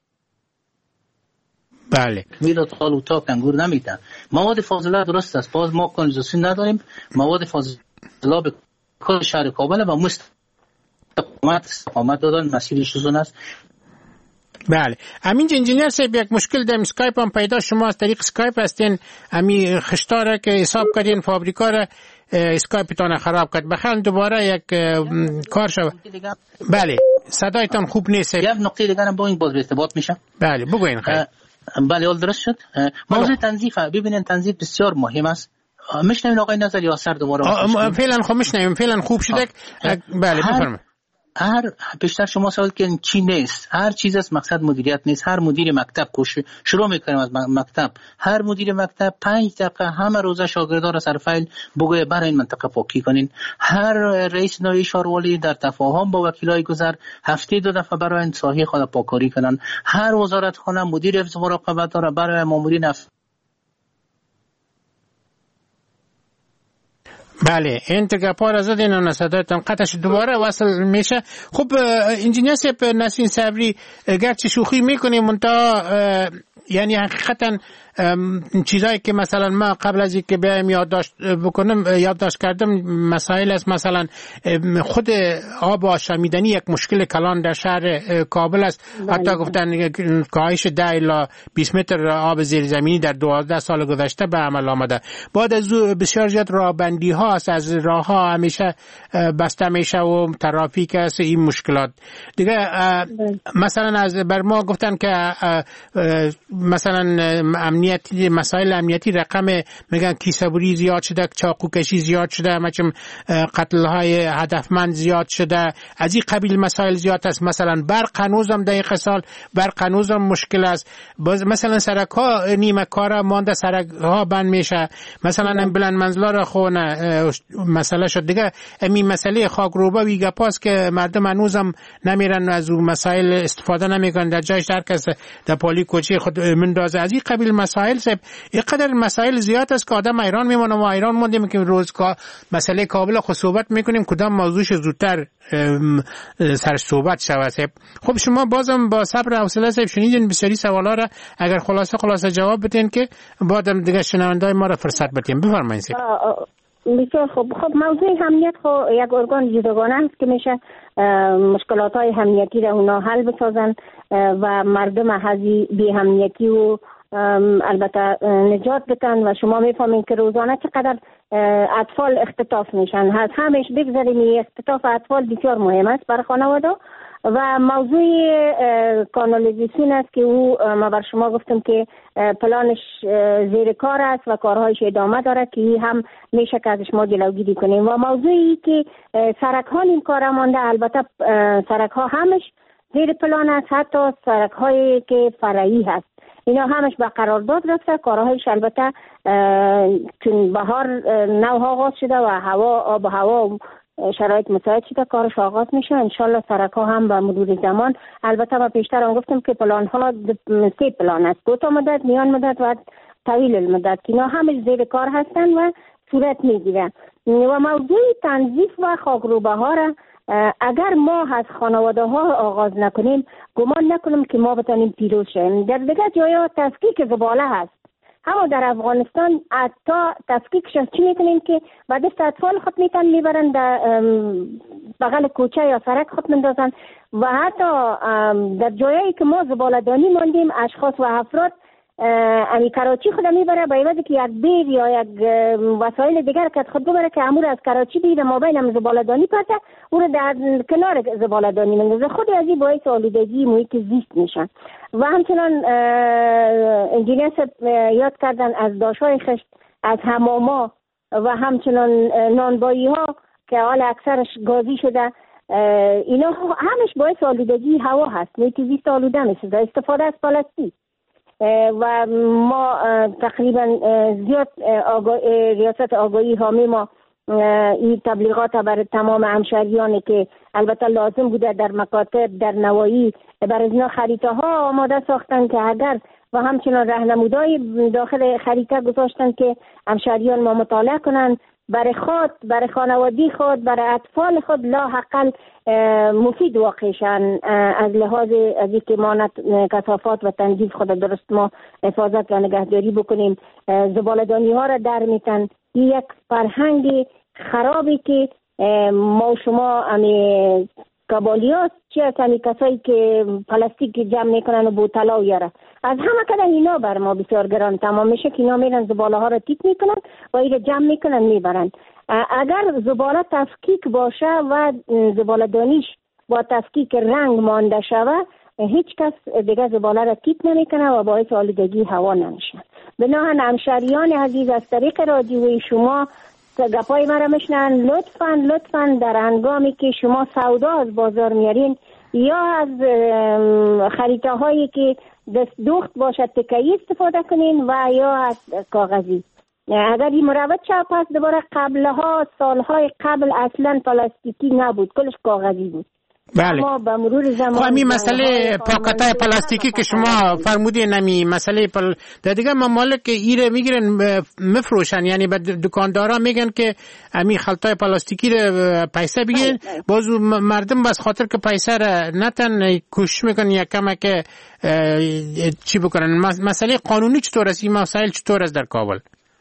بله میره تا و تاک انگور نمیده. مواد فاضله درست است. باز ما کانالیزاسیون نداریم. مواد فاضله به کل شهر کابل و مستقامت استقامت دادن مسیرش زون است. بله امین انجینیر صاحب یک مشکل در اسکایپ هم پیدا شما از طریق اسکایپ هستین. امی خشتاره که حساب کردین فابریکا را اسکایپ تان خراب کرد. بخیر دوباره یک کار شد. بله صدایتان خوب نیست. یک نقطه دیگر هم با این باز ارتباط میشه. بله بگوین خیر. بله اول درست شد. موضوع تنظیف ببینین تنظیف بسیار مهم است. میشنوین آقای نظر یا سر دوباره فعلا خب میشنویم. فعلا خوب شده. بله بفرمایید. هر بیشتر شما سوال که چی نیست. هر چیز است مقصد مدیریت نیست. هر مدیر مکتب کوش شروع میکنیم از مکتب. هر مدیر مکتب پنج دقیقه همه روزه شاگردا را سر فایل بگوی برای این منطقه پاکی کنین. هر رئیس نایی شاروالی در تفاهم با وکیلای گذر هفته دو دفعه برای این ساحه خود پاکاری کنن. هر وزارت خانه مدیر حفظ مراقبت داره برای مامورین اف... بله این تگپا را زدین و صدایتان قطعش دوباره وصل میشه. خب انجینیر صاحب نسرین صبری گرچه شوخی میکنیم منتها یعنی حقیقتا چیزایی که مثلا ما قبل از اینکه بیایم یادداشت بکنم یادداشت کردم مسائل است. مثلا خود آب آشامیدنی یک مشکل کلان در شهر کابل است. حتی گفتن کاهش ده الی بیست متر آب زیرزمینی در دوازده سال گذشته به عمل آمده. بعد از بسیار زیاد راهبندی ها است. از راه ها همیشه بسته میشه و ترافیک است. این مشکلات دیگه مثلا از بر ما گفتن که مثلا امنیتی مسائل امنیتی رقم میگن کیسه‌بری زیاد شده، چاقوکشی زیاد شده، مثلا قتل های هدفمند زیاد شده. از این قبیل مسائل زیاد است. مثلا برق هنوزم دقیقه سال برق هنوزم مشکل است. مثلا سرک ها نیمه کاره مانده، سرک ها بند میشه. مثلا بلند منزلا را خونه مسئله شد دیگه. این مسئله خاکروبا ویگا پاس که مردم هنوزم نمیرن از اون مسائل استفاده نمیکنن. در جایش هر کس در پالی کوچه خود مندازه. از این قبیل مسائل سب اینقدر مسائل زیاد است که آدم ایران میمونه. ما ایران موندیم که روز کا مسئله کابل خود صحبت میکنیم کدام موضوعش زودتر سر صحبت شود. خب شما بازم با صبر و حوصله سب شنیدین بسیاری سوالا را. اگر خلاصه خلاصه جواب بدین که بعدم دیگه شنوندای ما را فرصت بدیم. بفرمایید. بسیار خوب. خب موضوع امنیت خب یک ارگان جداگانه است که میشه مشکلات های امنیتی را اونا حل بسازن و مردم از بی امنیتی و البته نجات بدن. و شما میفهمین که روزانه چقدر اطفال اختطاف میشن. از همش بگذاریم اختطاف اطفال بسیار مهم است برای خانواده. و موضوع کانالیزاسیون است که او ما بر شما گفتم که پلانش زیر کار است و کارهایش ادامه داره که هم میشه که ازش ما جلوگیری کنیم. و موضوعی که سرک ها نیم کار مانده، البته سرک ها همش زیر پلان است، حتی سرک هایی که فرعی هست. اینا همش به قرارداد رفته. کارهایش البته چون بهار نو آغاز شده و هوا آب و هوا شرایط مساعد شده کارش آغاز میشه. انشالله سرکا هم به مرور زمان، البته ما پیشتر هم گفتم که پلان ها سه پلان است، کوتاه مدت، میان مدت و طویل المدت که اینا همش زیر کار هستن و صورت میگیرن. و موضوع تنظیف و خاکروبه ها را اگر ما از خانواده ها آغاز نکنیم گمان نکنیم که ما بتانیم پیروز شیم. در دیگه جایا تفکیک زباله هست، اما در افغانستان حتی تفکیکش چی میکنیم که بعد است اطفال خود میتن میبرن در بغل کوچه یا سرک خود مندازن و حتی در جایی که ما زباله دانی ماندیم اشخاص و افراد امی کراچی خود میبره با عوضی که یک بیر یا یک وسایل دیگر که خود ببره که امور از کراچی بیر ما بین هم زباله‌دانی پرته او رو در کنار زباله‌دانی مندازه. خود از این باعث آلودگی محیط زیست میشن. و همچنان انجینیر یاد کردن از داشت‌های خشت، از حماما و همچنان نانبایی ها که حال اکثرش گازی شده، اینا همش باعث آلودگی هوا هست، محیط زیست آلوده میشه. استفاده از پلاستیک و ما تقریبا زیاد آگاه، ریاست آگاهی حامی ما این تبلیغات برای تمام همشهریانی که البته لازم بوده در مکاتب در نواحی برای اینا خریطه ها آماده ساختن که اگر و همچنان راهنمودهای داخل خریطه گذاشتن که همشهریان ما مطالعه کنن برای خود، برای خانوادی خود، برای اطفال خود لاحقل مفید واقعشان از لحاظ از اینکه ما کثافات و تنظیف خود درست ما حفاظت و نگهداری بکنیم. زباله‌دانی ها را در میتن. یک فرهنگ خرابی که ما و شما امی کابالیاست چی از همی کسایی که پلاستیک جمع میکنن و بوتلا و یاره از همه کدن اینا بر ما بسیار گران تمام میشه که اینا میرن زباله ها را تیک میکنن و ایره جمع میکنن میبرن. اگر زباله تفکیک باشه و زباله دانیش با تفکیک رنگ مانده شوه هیچ کس دیگه زباله را تیک نمیکنه و باعث آلودگی هوا نمیشه. بناهن همشهریان عزیز از طریق رادیوی شما گپای مرا میشنن، لطفاً لطفاً در هنگامی که شما سودا از بازار میارین یا از خریطه هایی که دست دوخت باشد تکه‌ای استفاده کنین و یا از کاغذی. اگر این مروت شد پس دوباره قبلها سالهای قبل اصلا پلاستیکی نبود، کلش کاغذی بود. بله. با مرور زمان خب این مسئله پاکتای پلاستیکی که شما فرمودین، نمی مسئله پل... در دیگه ممالک ایره میگیرن مفروشن، یعنی به دکاندارا میگن که امی خلطای پلاستیکی رو پیسه بگیرن، باز مردم بس خاطر که پیسه رو نتن کوشش میکنن یک کمه که چی بکنن. مسئله قانونی چطور است؟ این مسائل چطور است در کابل؟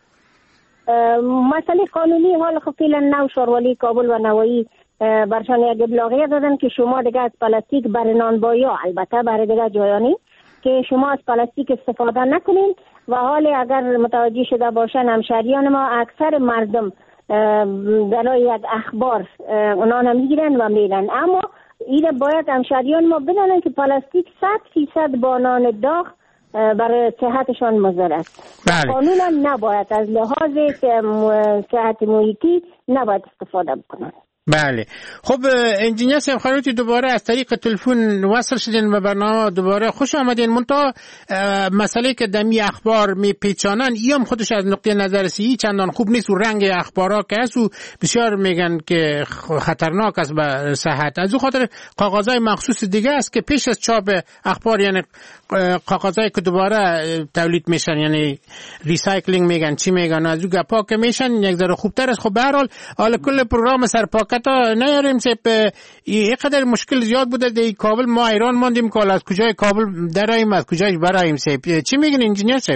مسئله قانونی حال خب فعلا نو شاروالی کابل و نواحی برشان یک ابلاغیه دادن که شما دیگه از پلاستیک برای نانبایی ها، البته برای دیگه جایانی که شما از پلاستیک استفاده نکنین و حال اگر متوجه شده باشن همشهریان ما اکثر مردم در یک اخبار اونا نمیگیرن و میرن، اما این باید همشهریان ما بدانن که پلاستیک صد فیصد با نان داغ برای صحتشان مضر است. بله. قانونا نباید از لحاظ صحت محیطی نباید استفاده بکنن. بله. خب انجینیر صاحب خیلی دوباره از طریق تلفن وصل شدین و برنامه دوباره خوش آمدین. منتها مسئله که دمی اخبار می پیچانن ایم خودش از نقطه نظر سی چندان خوب نیست و رنگ اخبارا که هست و بسیار میگن که خطرناک است به صحت. از او خاطر کاغذهای مخصوص دیگه است که پیش از چاپ اخبار، یعنی کاغذهای که دوباره تولید میشن، یعنی ریسایکلینگ میگن چی میگن، از او گپا که میشن یک ذره خوبتر است. خب به هر حال حالا کل پروگرام سرپاک تا نیاریم سه این قدر مشکل زیاد بوده در کابل، ما ایران ماندیم که از کجای کابل دراییم از کجای برایم سه چی میگن انجینیر صاحب؟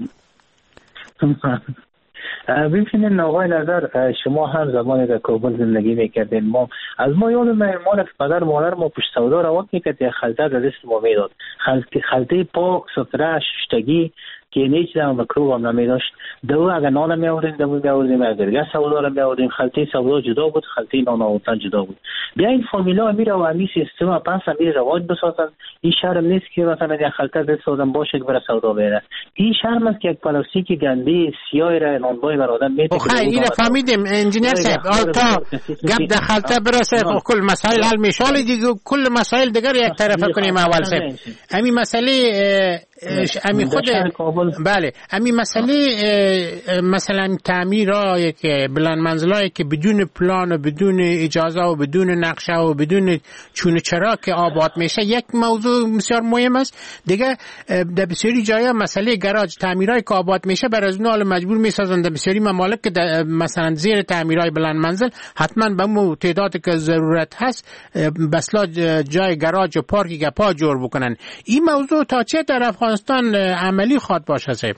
ببینید آقای نظر، شما هم زمانی در کابل زندگی میکردین، ما از ما یادم مال پدر مادر ما پشت سودا روان میکرد، یک خلطه در دست ما میداد، خلطه پاک ستره ششتگی که نیچ دم مکروب هم نمیداشت. دو اگر نان میآوردیم دو میآوردیم، اگر گس سودا رو میآوردیم، خلطه سودا جدا بود، خلطه نان آوردن جدا بود. بیا این فامیلا میره و همین سیستم پس میره رواج بسازن. این شرم نیست که مثلا یک خلطه دست آدم باشه که برای سودا بره. این شرم است که یک پلاستیک گنده سیاه را نانبای بر آدم میده. خب این فهمیدم انجینیر صاحب، تا گپ در خلطه برسه کل مسائل حل میشه. دیگه کل مسائل دیگر یک طرف کنیم اول صاحب. همین مسئله امی خود بله امی مسئله مثلا تعمیرایی که بلند منزلایی که بدون پلان و بدون اجازه و بدون نقشه و بدون چونه چرا که آباد میشه یک موضوع بسیار مهم است. دیگه در بسیاری جایا مسئله گاراژ تعمیرای که آباد میشه بر از اون مجبور میسازن در بسیاری ممالک که مثلا زیر تعمیرای بلند منزل حتما به مو تعدادی که ضرورت هست بسلا جای گاراژ و پارکی گپا جور بکنن. این موضوع تا چه در افغانستان عملی خواد باشه صاحب؟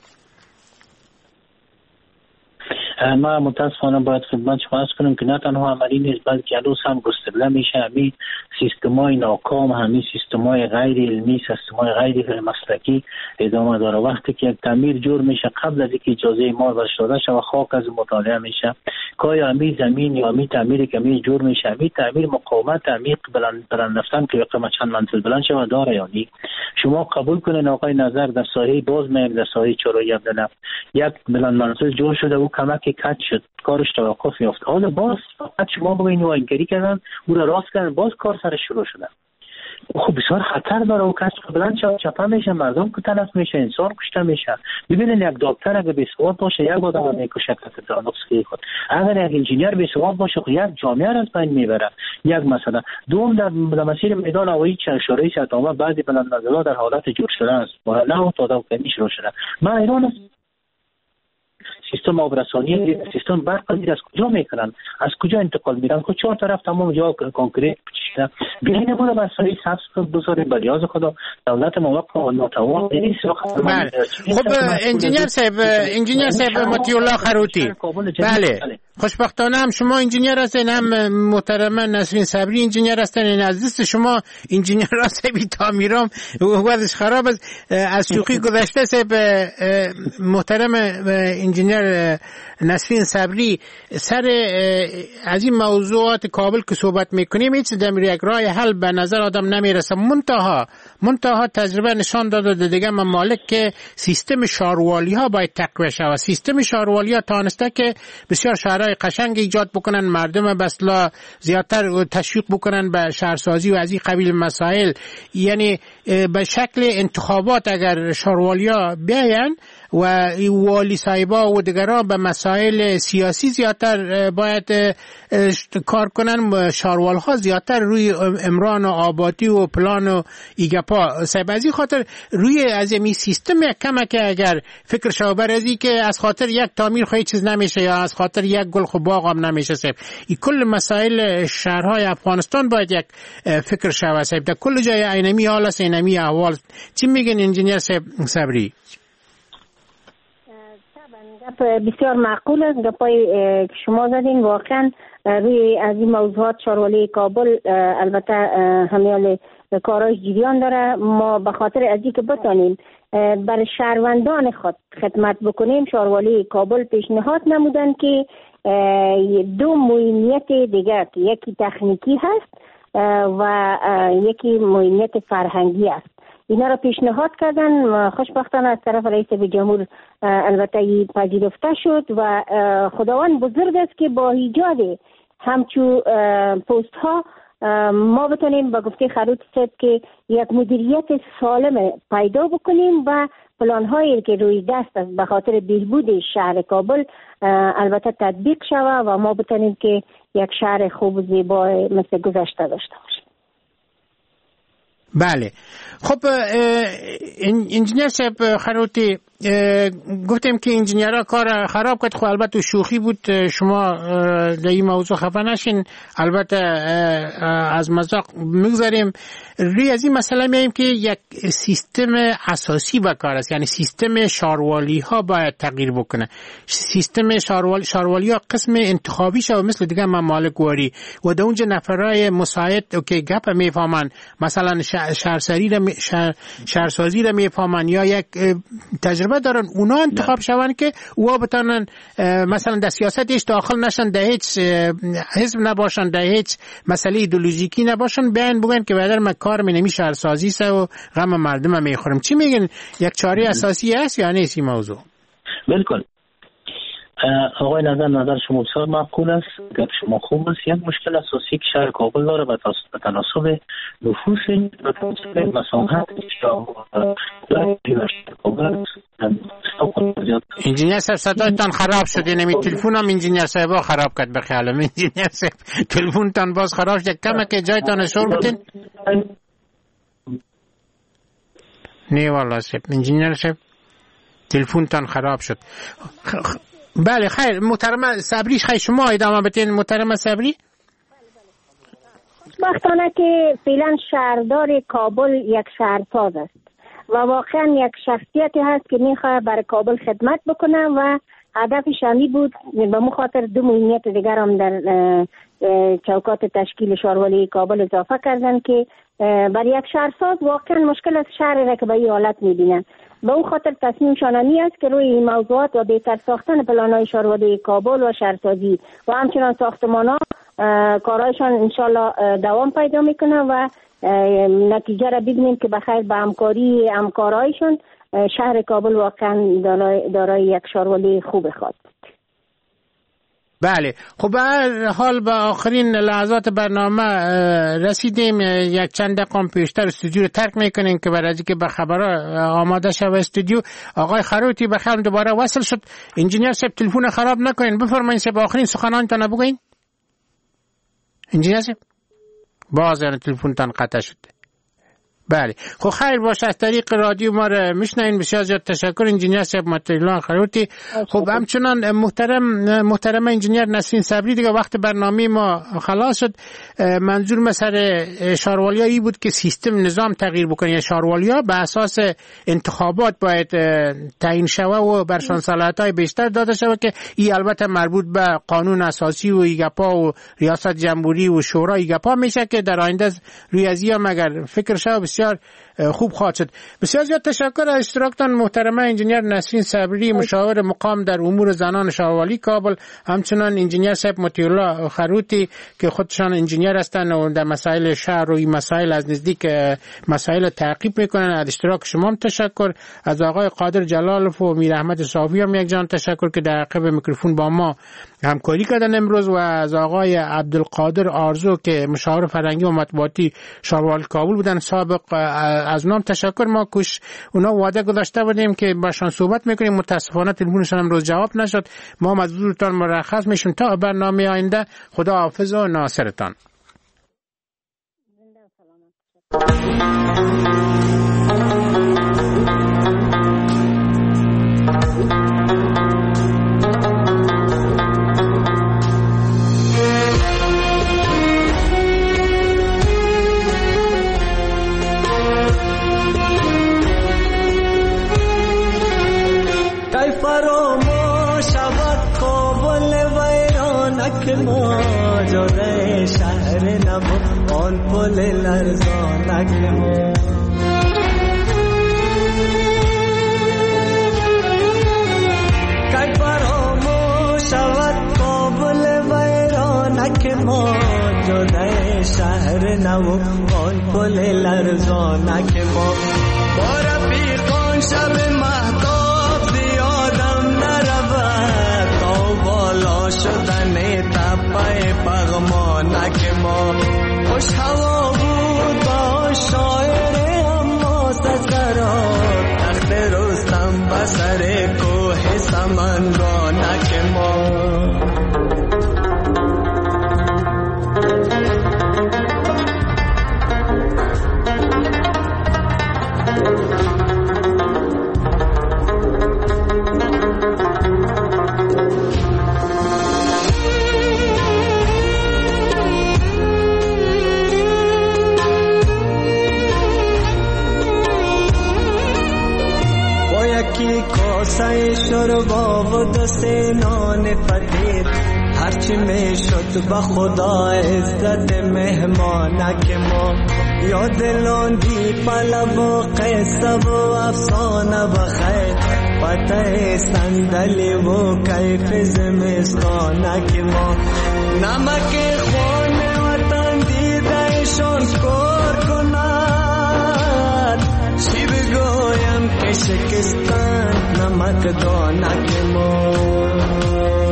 ما متاسفانه باید خدمت شما عرض کنم که نه تنها عملی نیست بلکه هنوز هم گسترده میشه. همین سیستمای ناکام، همین سیستمای غیر علمی، سیستمای غیر مسلکی ادامه داره. وقتی که یک تعمیر جور میشه قبل از اینکه اجازه ما برش داده شود خاک از مطالعه میشه که آیا همین زمین یا همین تعمیری که همین جور میشه همین تعمیر مقاومت عمیق بلند بلند رفتن که قیمت چند منزل بلند شود داره یا نه. شما قبول کنین آقای نظر در ساحه باز میم در ساحه چهارراه عبدالله یک بلند منزل جور شده و کمک کج شد کارش توقف یافت. حالا باز فقط شما بگین و انگاری کردن او را راست کردن باز کار سرش شروع شده. خب بسیار خطر داره و کسی بلند شد چپا میشه مردم که تلف میشه انسان کشته میشه. ببینید یک دکتر اگه بی‌سواد باشه یک آدم میکشه که نسخه خود. اگر یک انجینیر بی‌سواد باشه یک جامعه را از بین میبره. یک مثلا دوم در مسیر میدان هوایی چرشوری ستامه بعضی بلند منزل‌ها در حالت جور شده است. با نه تا کنی شروع شده. من ایران سیستم آبرسانی سیستم برق از کجا میکنن از کجا انتقال میدن خود چهار طرف تمام جا کنکریت پیچیده بین بود مسائل سبز بزرگ بلیاز خدا دولت موقع و ناتوان نیست. خب انجینیر صاحب انجینیر صاحب مطیع الله خروتی بله خوشبختانه هم شما انجینیر هستین هم محترم نسرین صبری انجینیر هستین. این از دست شما انجینیر صاحب تعمیرام وضعش خراب است. از شوخی گذشته صاحب محترم انجینیر نسرین صبری سر از این موضوعات کابل که صحبت میکنیم هیچ دمیر یک راه حل به نظر آدم نمیرسه. منتها منتها تجربه نشان داده دیگه ممالک که سیستم شاروالی ها باید تقویه شود. سیستم شاروالی ها تانسته که بسیار شهرهای قشنگ ایجاد بکنن مردم بسلا زیادتر تشویق بکنن به شهرسازی و از این قبیل مسائل. یعنی به شکل انتخابات اگر شاروالی ها بیاین و والی صاحبا و دیگران به مسائل سیاسی زیادتر باید کار کنن. شاروال ها زیادتر روی امران و آبادی و پلان و ایگپا صاحب از این خاطر روی از این سیستم یک کمک اگر فکر شو بر ازی که از خاطر یک تعمیر خواهی چیز نمیشه یا از خاطر یک گل خو باغ هم نمیشه صاحب. این کل مسائل شهرهای افغانستان باید یک فکر شو صاحب. در کل جای اینمی حال است اینمی احوال. چی میگن انجینیر صاحب صبری؟ بسیار معقول است گپای که شما زدین. واقعا روی از این موضوعات شاروالی کابل البته همیال کاراش جریان داره. ما به خاطر از اینکه بتانیم بر شهروندان خود خدمت بکنیم شاروالی کابل پیشنهاد نمودن که دو مهمیت دیگر که یکی تکنیکی هست و یکی مهمیت فرهنگی است. اینا را پیشنهاد کردن. خوشبختانه از طرف رئیس جمهور البته پذیرفته شد و خداوند بزرگ است که با ایجاد همچو پست ها ما بتونیم با گفته خروت صاحب که یک مدیریت سالم پیدا بکنیم و پلان هایی که روی دست است به خاطر بهبود شهر کابل البته تطبیق شود و ما بتونیم که یک شهر خوب و زیبا مثل گذشته داشته باشیم. بله خب انجینیر صاحب خروتی گفتیم که انجینیرها کار خراب کرد. خب البته شوخی بود شما در این موضوع خفه نشین. البته از مذاق میگذاریم روی از این مسئله میاییم که یک سیستم اساسی به کار است. یعنی سیستم شاروالی ها باید تغییر بکنه. سیستم شاروالی شاروالی ها قسم انتخابی شو مثل دیگه ممالک واری و در اونجا نفرای مساعد که گپ میفهمن مثلا شهرسازی را شهر شهرسازی را میفهمن یا یک تجربه دارن اونا انتخاب شون که اوها بتونن مثلا در سیاستش داخل نشن در هیچ حزب نباشن در هیچ مسئله ایدئولوژیکی نباشن بیان بگن که بعدا ما کار می نمی شهرسازی سه و غم مردم میخوریم. چی میگن یک چاره اساسی است یا نیست این موضوع؟ بالکل آقای نظر نظر شما بسیار معقول است، گپ شما خوب است. یک مشکل اساسی که شهر کابل داره به تناسب نفوس و تناسب مساحت انجینیر صاحب صدایتان خراب شده، نمی تلفن هم انجینیر صاحب خراب کرد. بخیالم انجینیر صاحب تلفن تان باز خراب شد، کمه که جایتان شور بتین. نه والله صاحب انجینیر صاحب تلفن تان خراب شد. بله خیر محترم صبری، خیر شما ادامه بدین محترم صبری. وقتانه که فعلا شهردار کابل یک شهرساز است و واقعا یک شخصیتی هست که میخواد برای کابل خدمت بکنه و هدفش همی بود به مخاطر دو مهمیت دیگر هم در چوکات تشکیل شهرولی کابل اضافه کردن که برای یک شهرساز واقعا مشکل از شهر را که به این حالت میبینن. به اون خاطر تصمیم شانانی است که روی این موضوعات و بهتر ساختن پلان‌های شهرولی کابل و شهرسازی و همچنان ساختمان‌ها کارهایشان انشالله دوام پیدا میکنه و نتیجه را ببینیم که بخیر به همکاری همکارایشان شهر کابل واقعا دارای یک شهرولی خوب خواهد. بله خب به هر حال به آخرین لحظات برنامه رسیدیم. یک چند دقیقه پیشتر استودیو رو ترک میکنیم که برای اینکه به خبرها آماده شود استودیو. آقای خروتی بخیر دوباره وصل شد. انجینیر صاحب تلفن خراب نکنین، بفرمایید صاحب آخرین سخنانتان بگوین. انجینیر صاحب باز تلفن تان قطع شد. بله خب خیر باشه، از طریق رادیو ما رو میشنین. بسیار زیاد تشکر انجینیر صاحب مطلع خروتی. خب همچنان محترم محترم انجینیر نسرین صبری، دیگه وقت برنامه ما خلاص شد. منظور مسئله شهروالیا ای بود که سیستم نظام تغییر بکنه، یا شهروالیا به اساس انتخابات باید تعیین شوه و برشان صلاحیت‌های بیشتر داده شوه که این البته مربوط به قانون اساسی و ایگپا و ریاست جمهوری و شورا ایگپا میشه که در آینده روی ازیا مگر فکر شوه بسیار خوب خواهد شد. بسیار زیاد تشکر از اشتراکتان محترمه انجینیر نسرین صبری، مشاور مقام در امور زنان شهروالی کابل، همچنان انجینیر صاحب مطیعالله خروتی که خودشان انجینیر هستند و در مسائل شهر و این مسائل از نزدیک مسائل تعقیب میکنن. از اشتراک شما هم تشکر. از آقای قادر جلالف و میر احمد صافی هم یک جان تشکر که در عقب میکروفون با ما همکاری کردن امروز، و از آقای عبدالقادر آرزو که مشاور فرهنگی و مطبوعاتی شهروال کابل بودن سابق، از نام تشکر. ما کش اونا وعده گذاشته بودیم که باشان صحبت میکنیم، متاسفانه تلفنشون امروز جواب نشد. ما مزدورتان مرخص میشیم تا برنامه آینده. خدا حافظ و ناصرتان. فراموش شود کابل ویرانک ما، جلوی شهر نبود آن پل لرزانک ما. کی فراموش شود کابل ویرانک ما، جلوی شهر نبود آن پل لرزانک ما. با رفیقان شب مهتاب شدن تپه پغمانک ما. خوش هوا بود با شاعر اما سسرات، تخت رستم بسر کوه سمنگانک ما. کاسه شربا و دست نان فقیر، هرچی می شد به خدا عزت مهمانک ما. یاد لاندی پلو و قصه و افسانه بخیر، پته صندلی و کیف زمستانک ما. نمک خون وطن دیدهشان کار کند، چی بگویم که شکستن نمک دانک ما.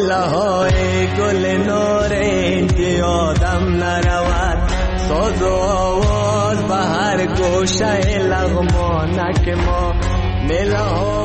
میله های گل نارنج یادم نرود ساز و آواز به هر گوشه لغمانک ما میله های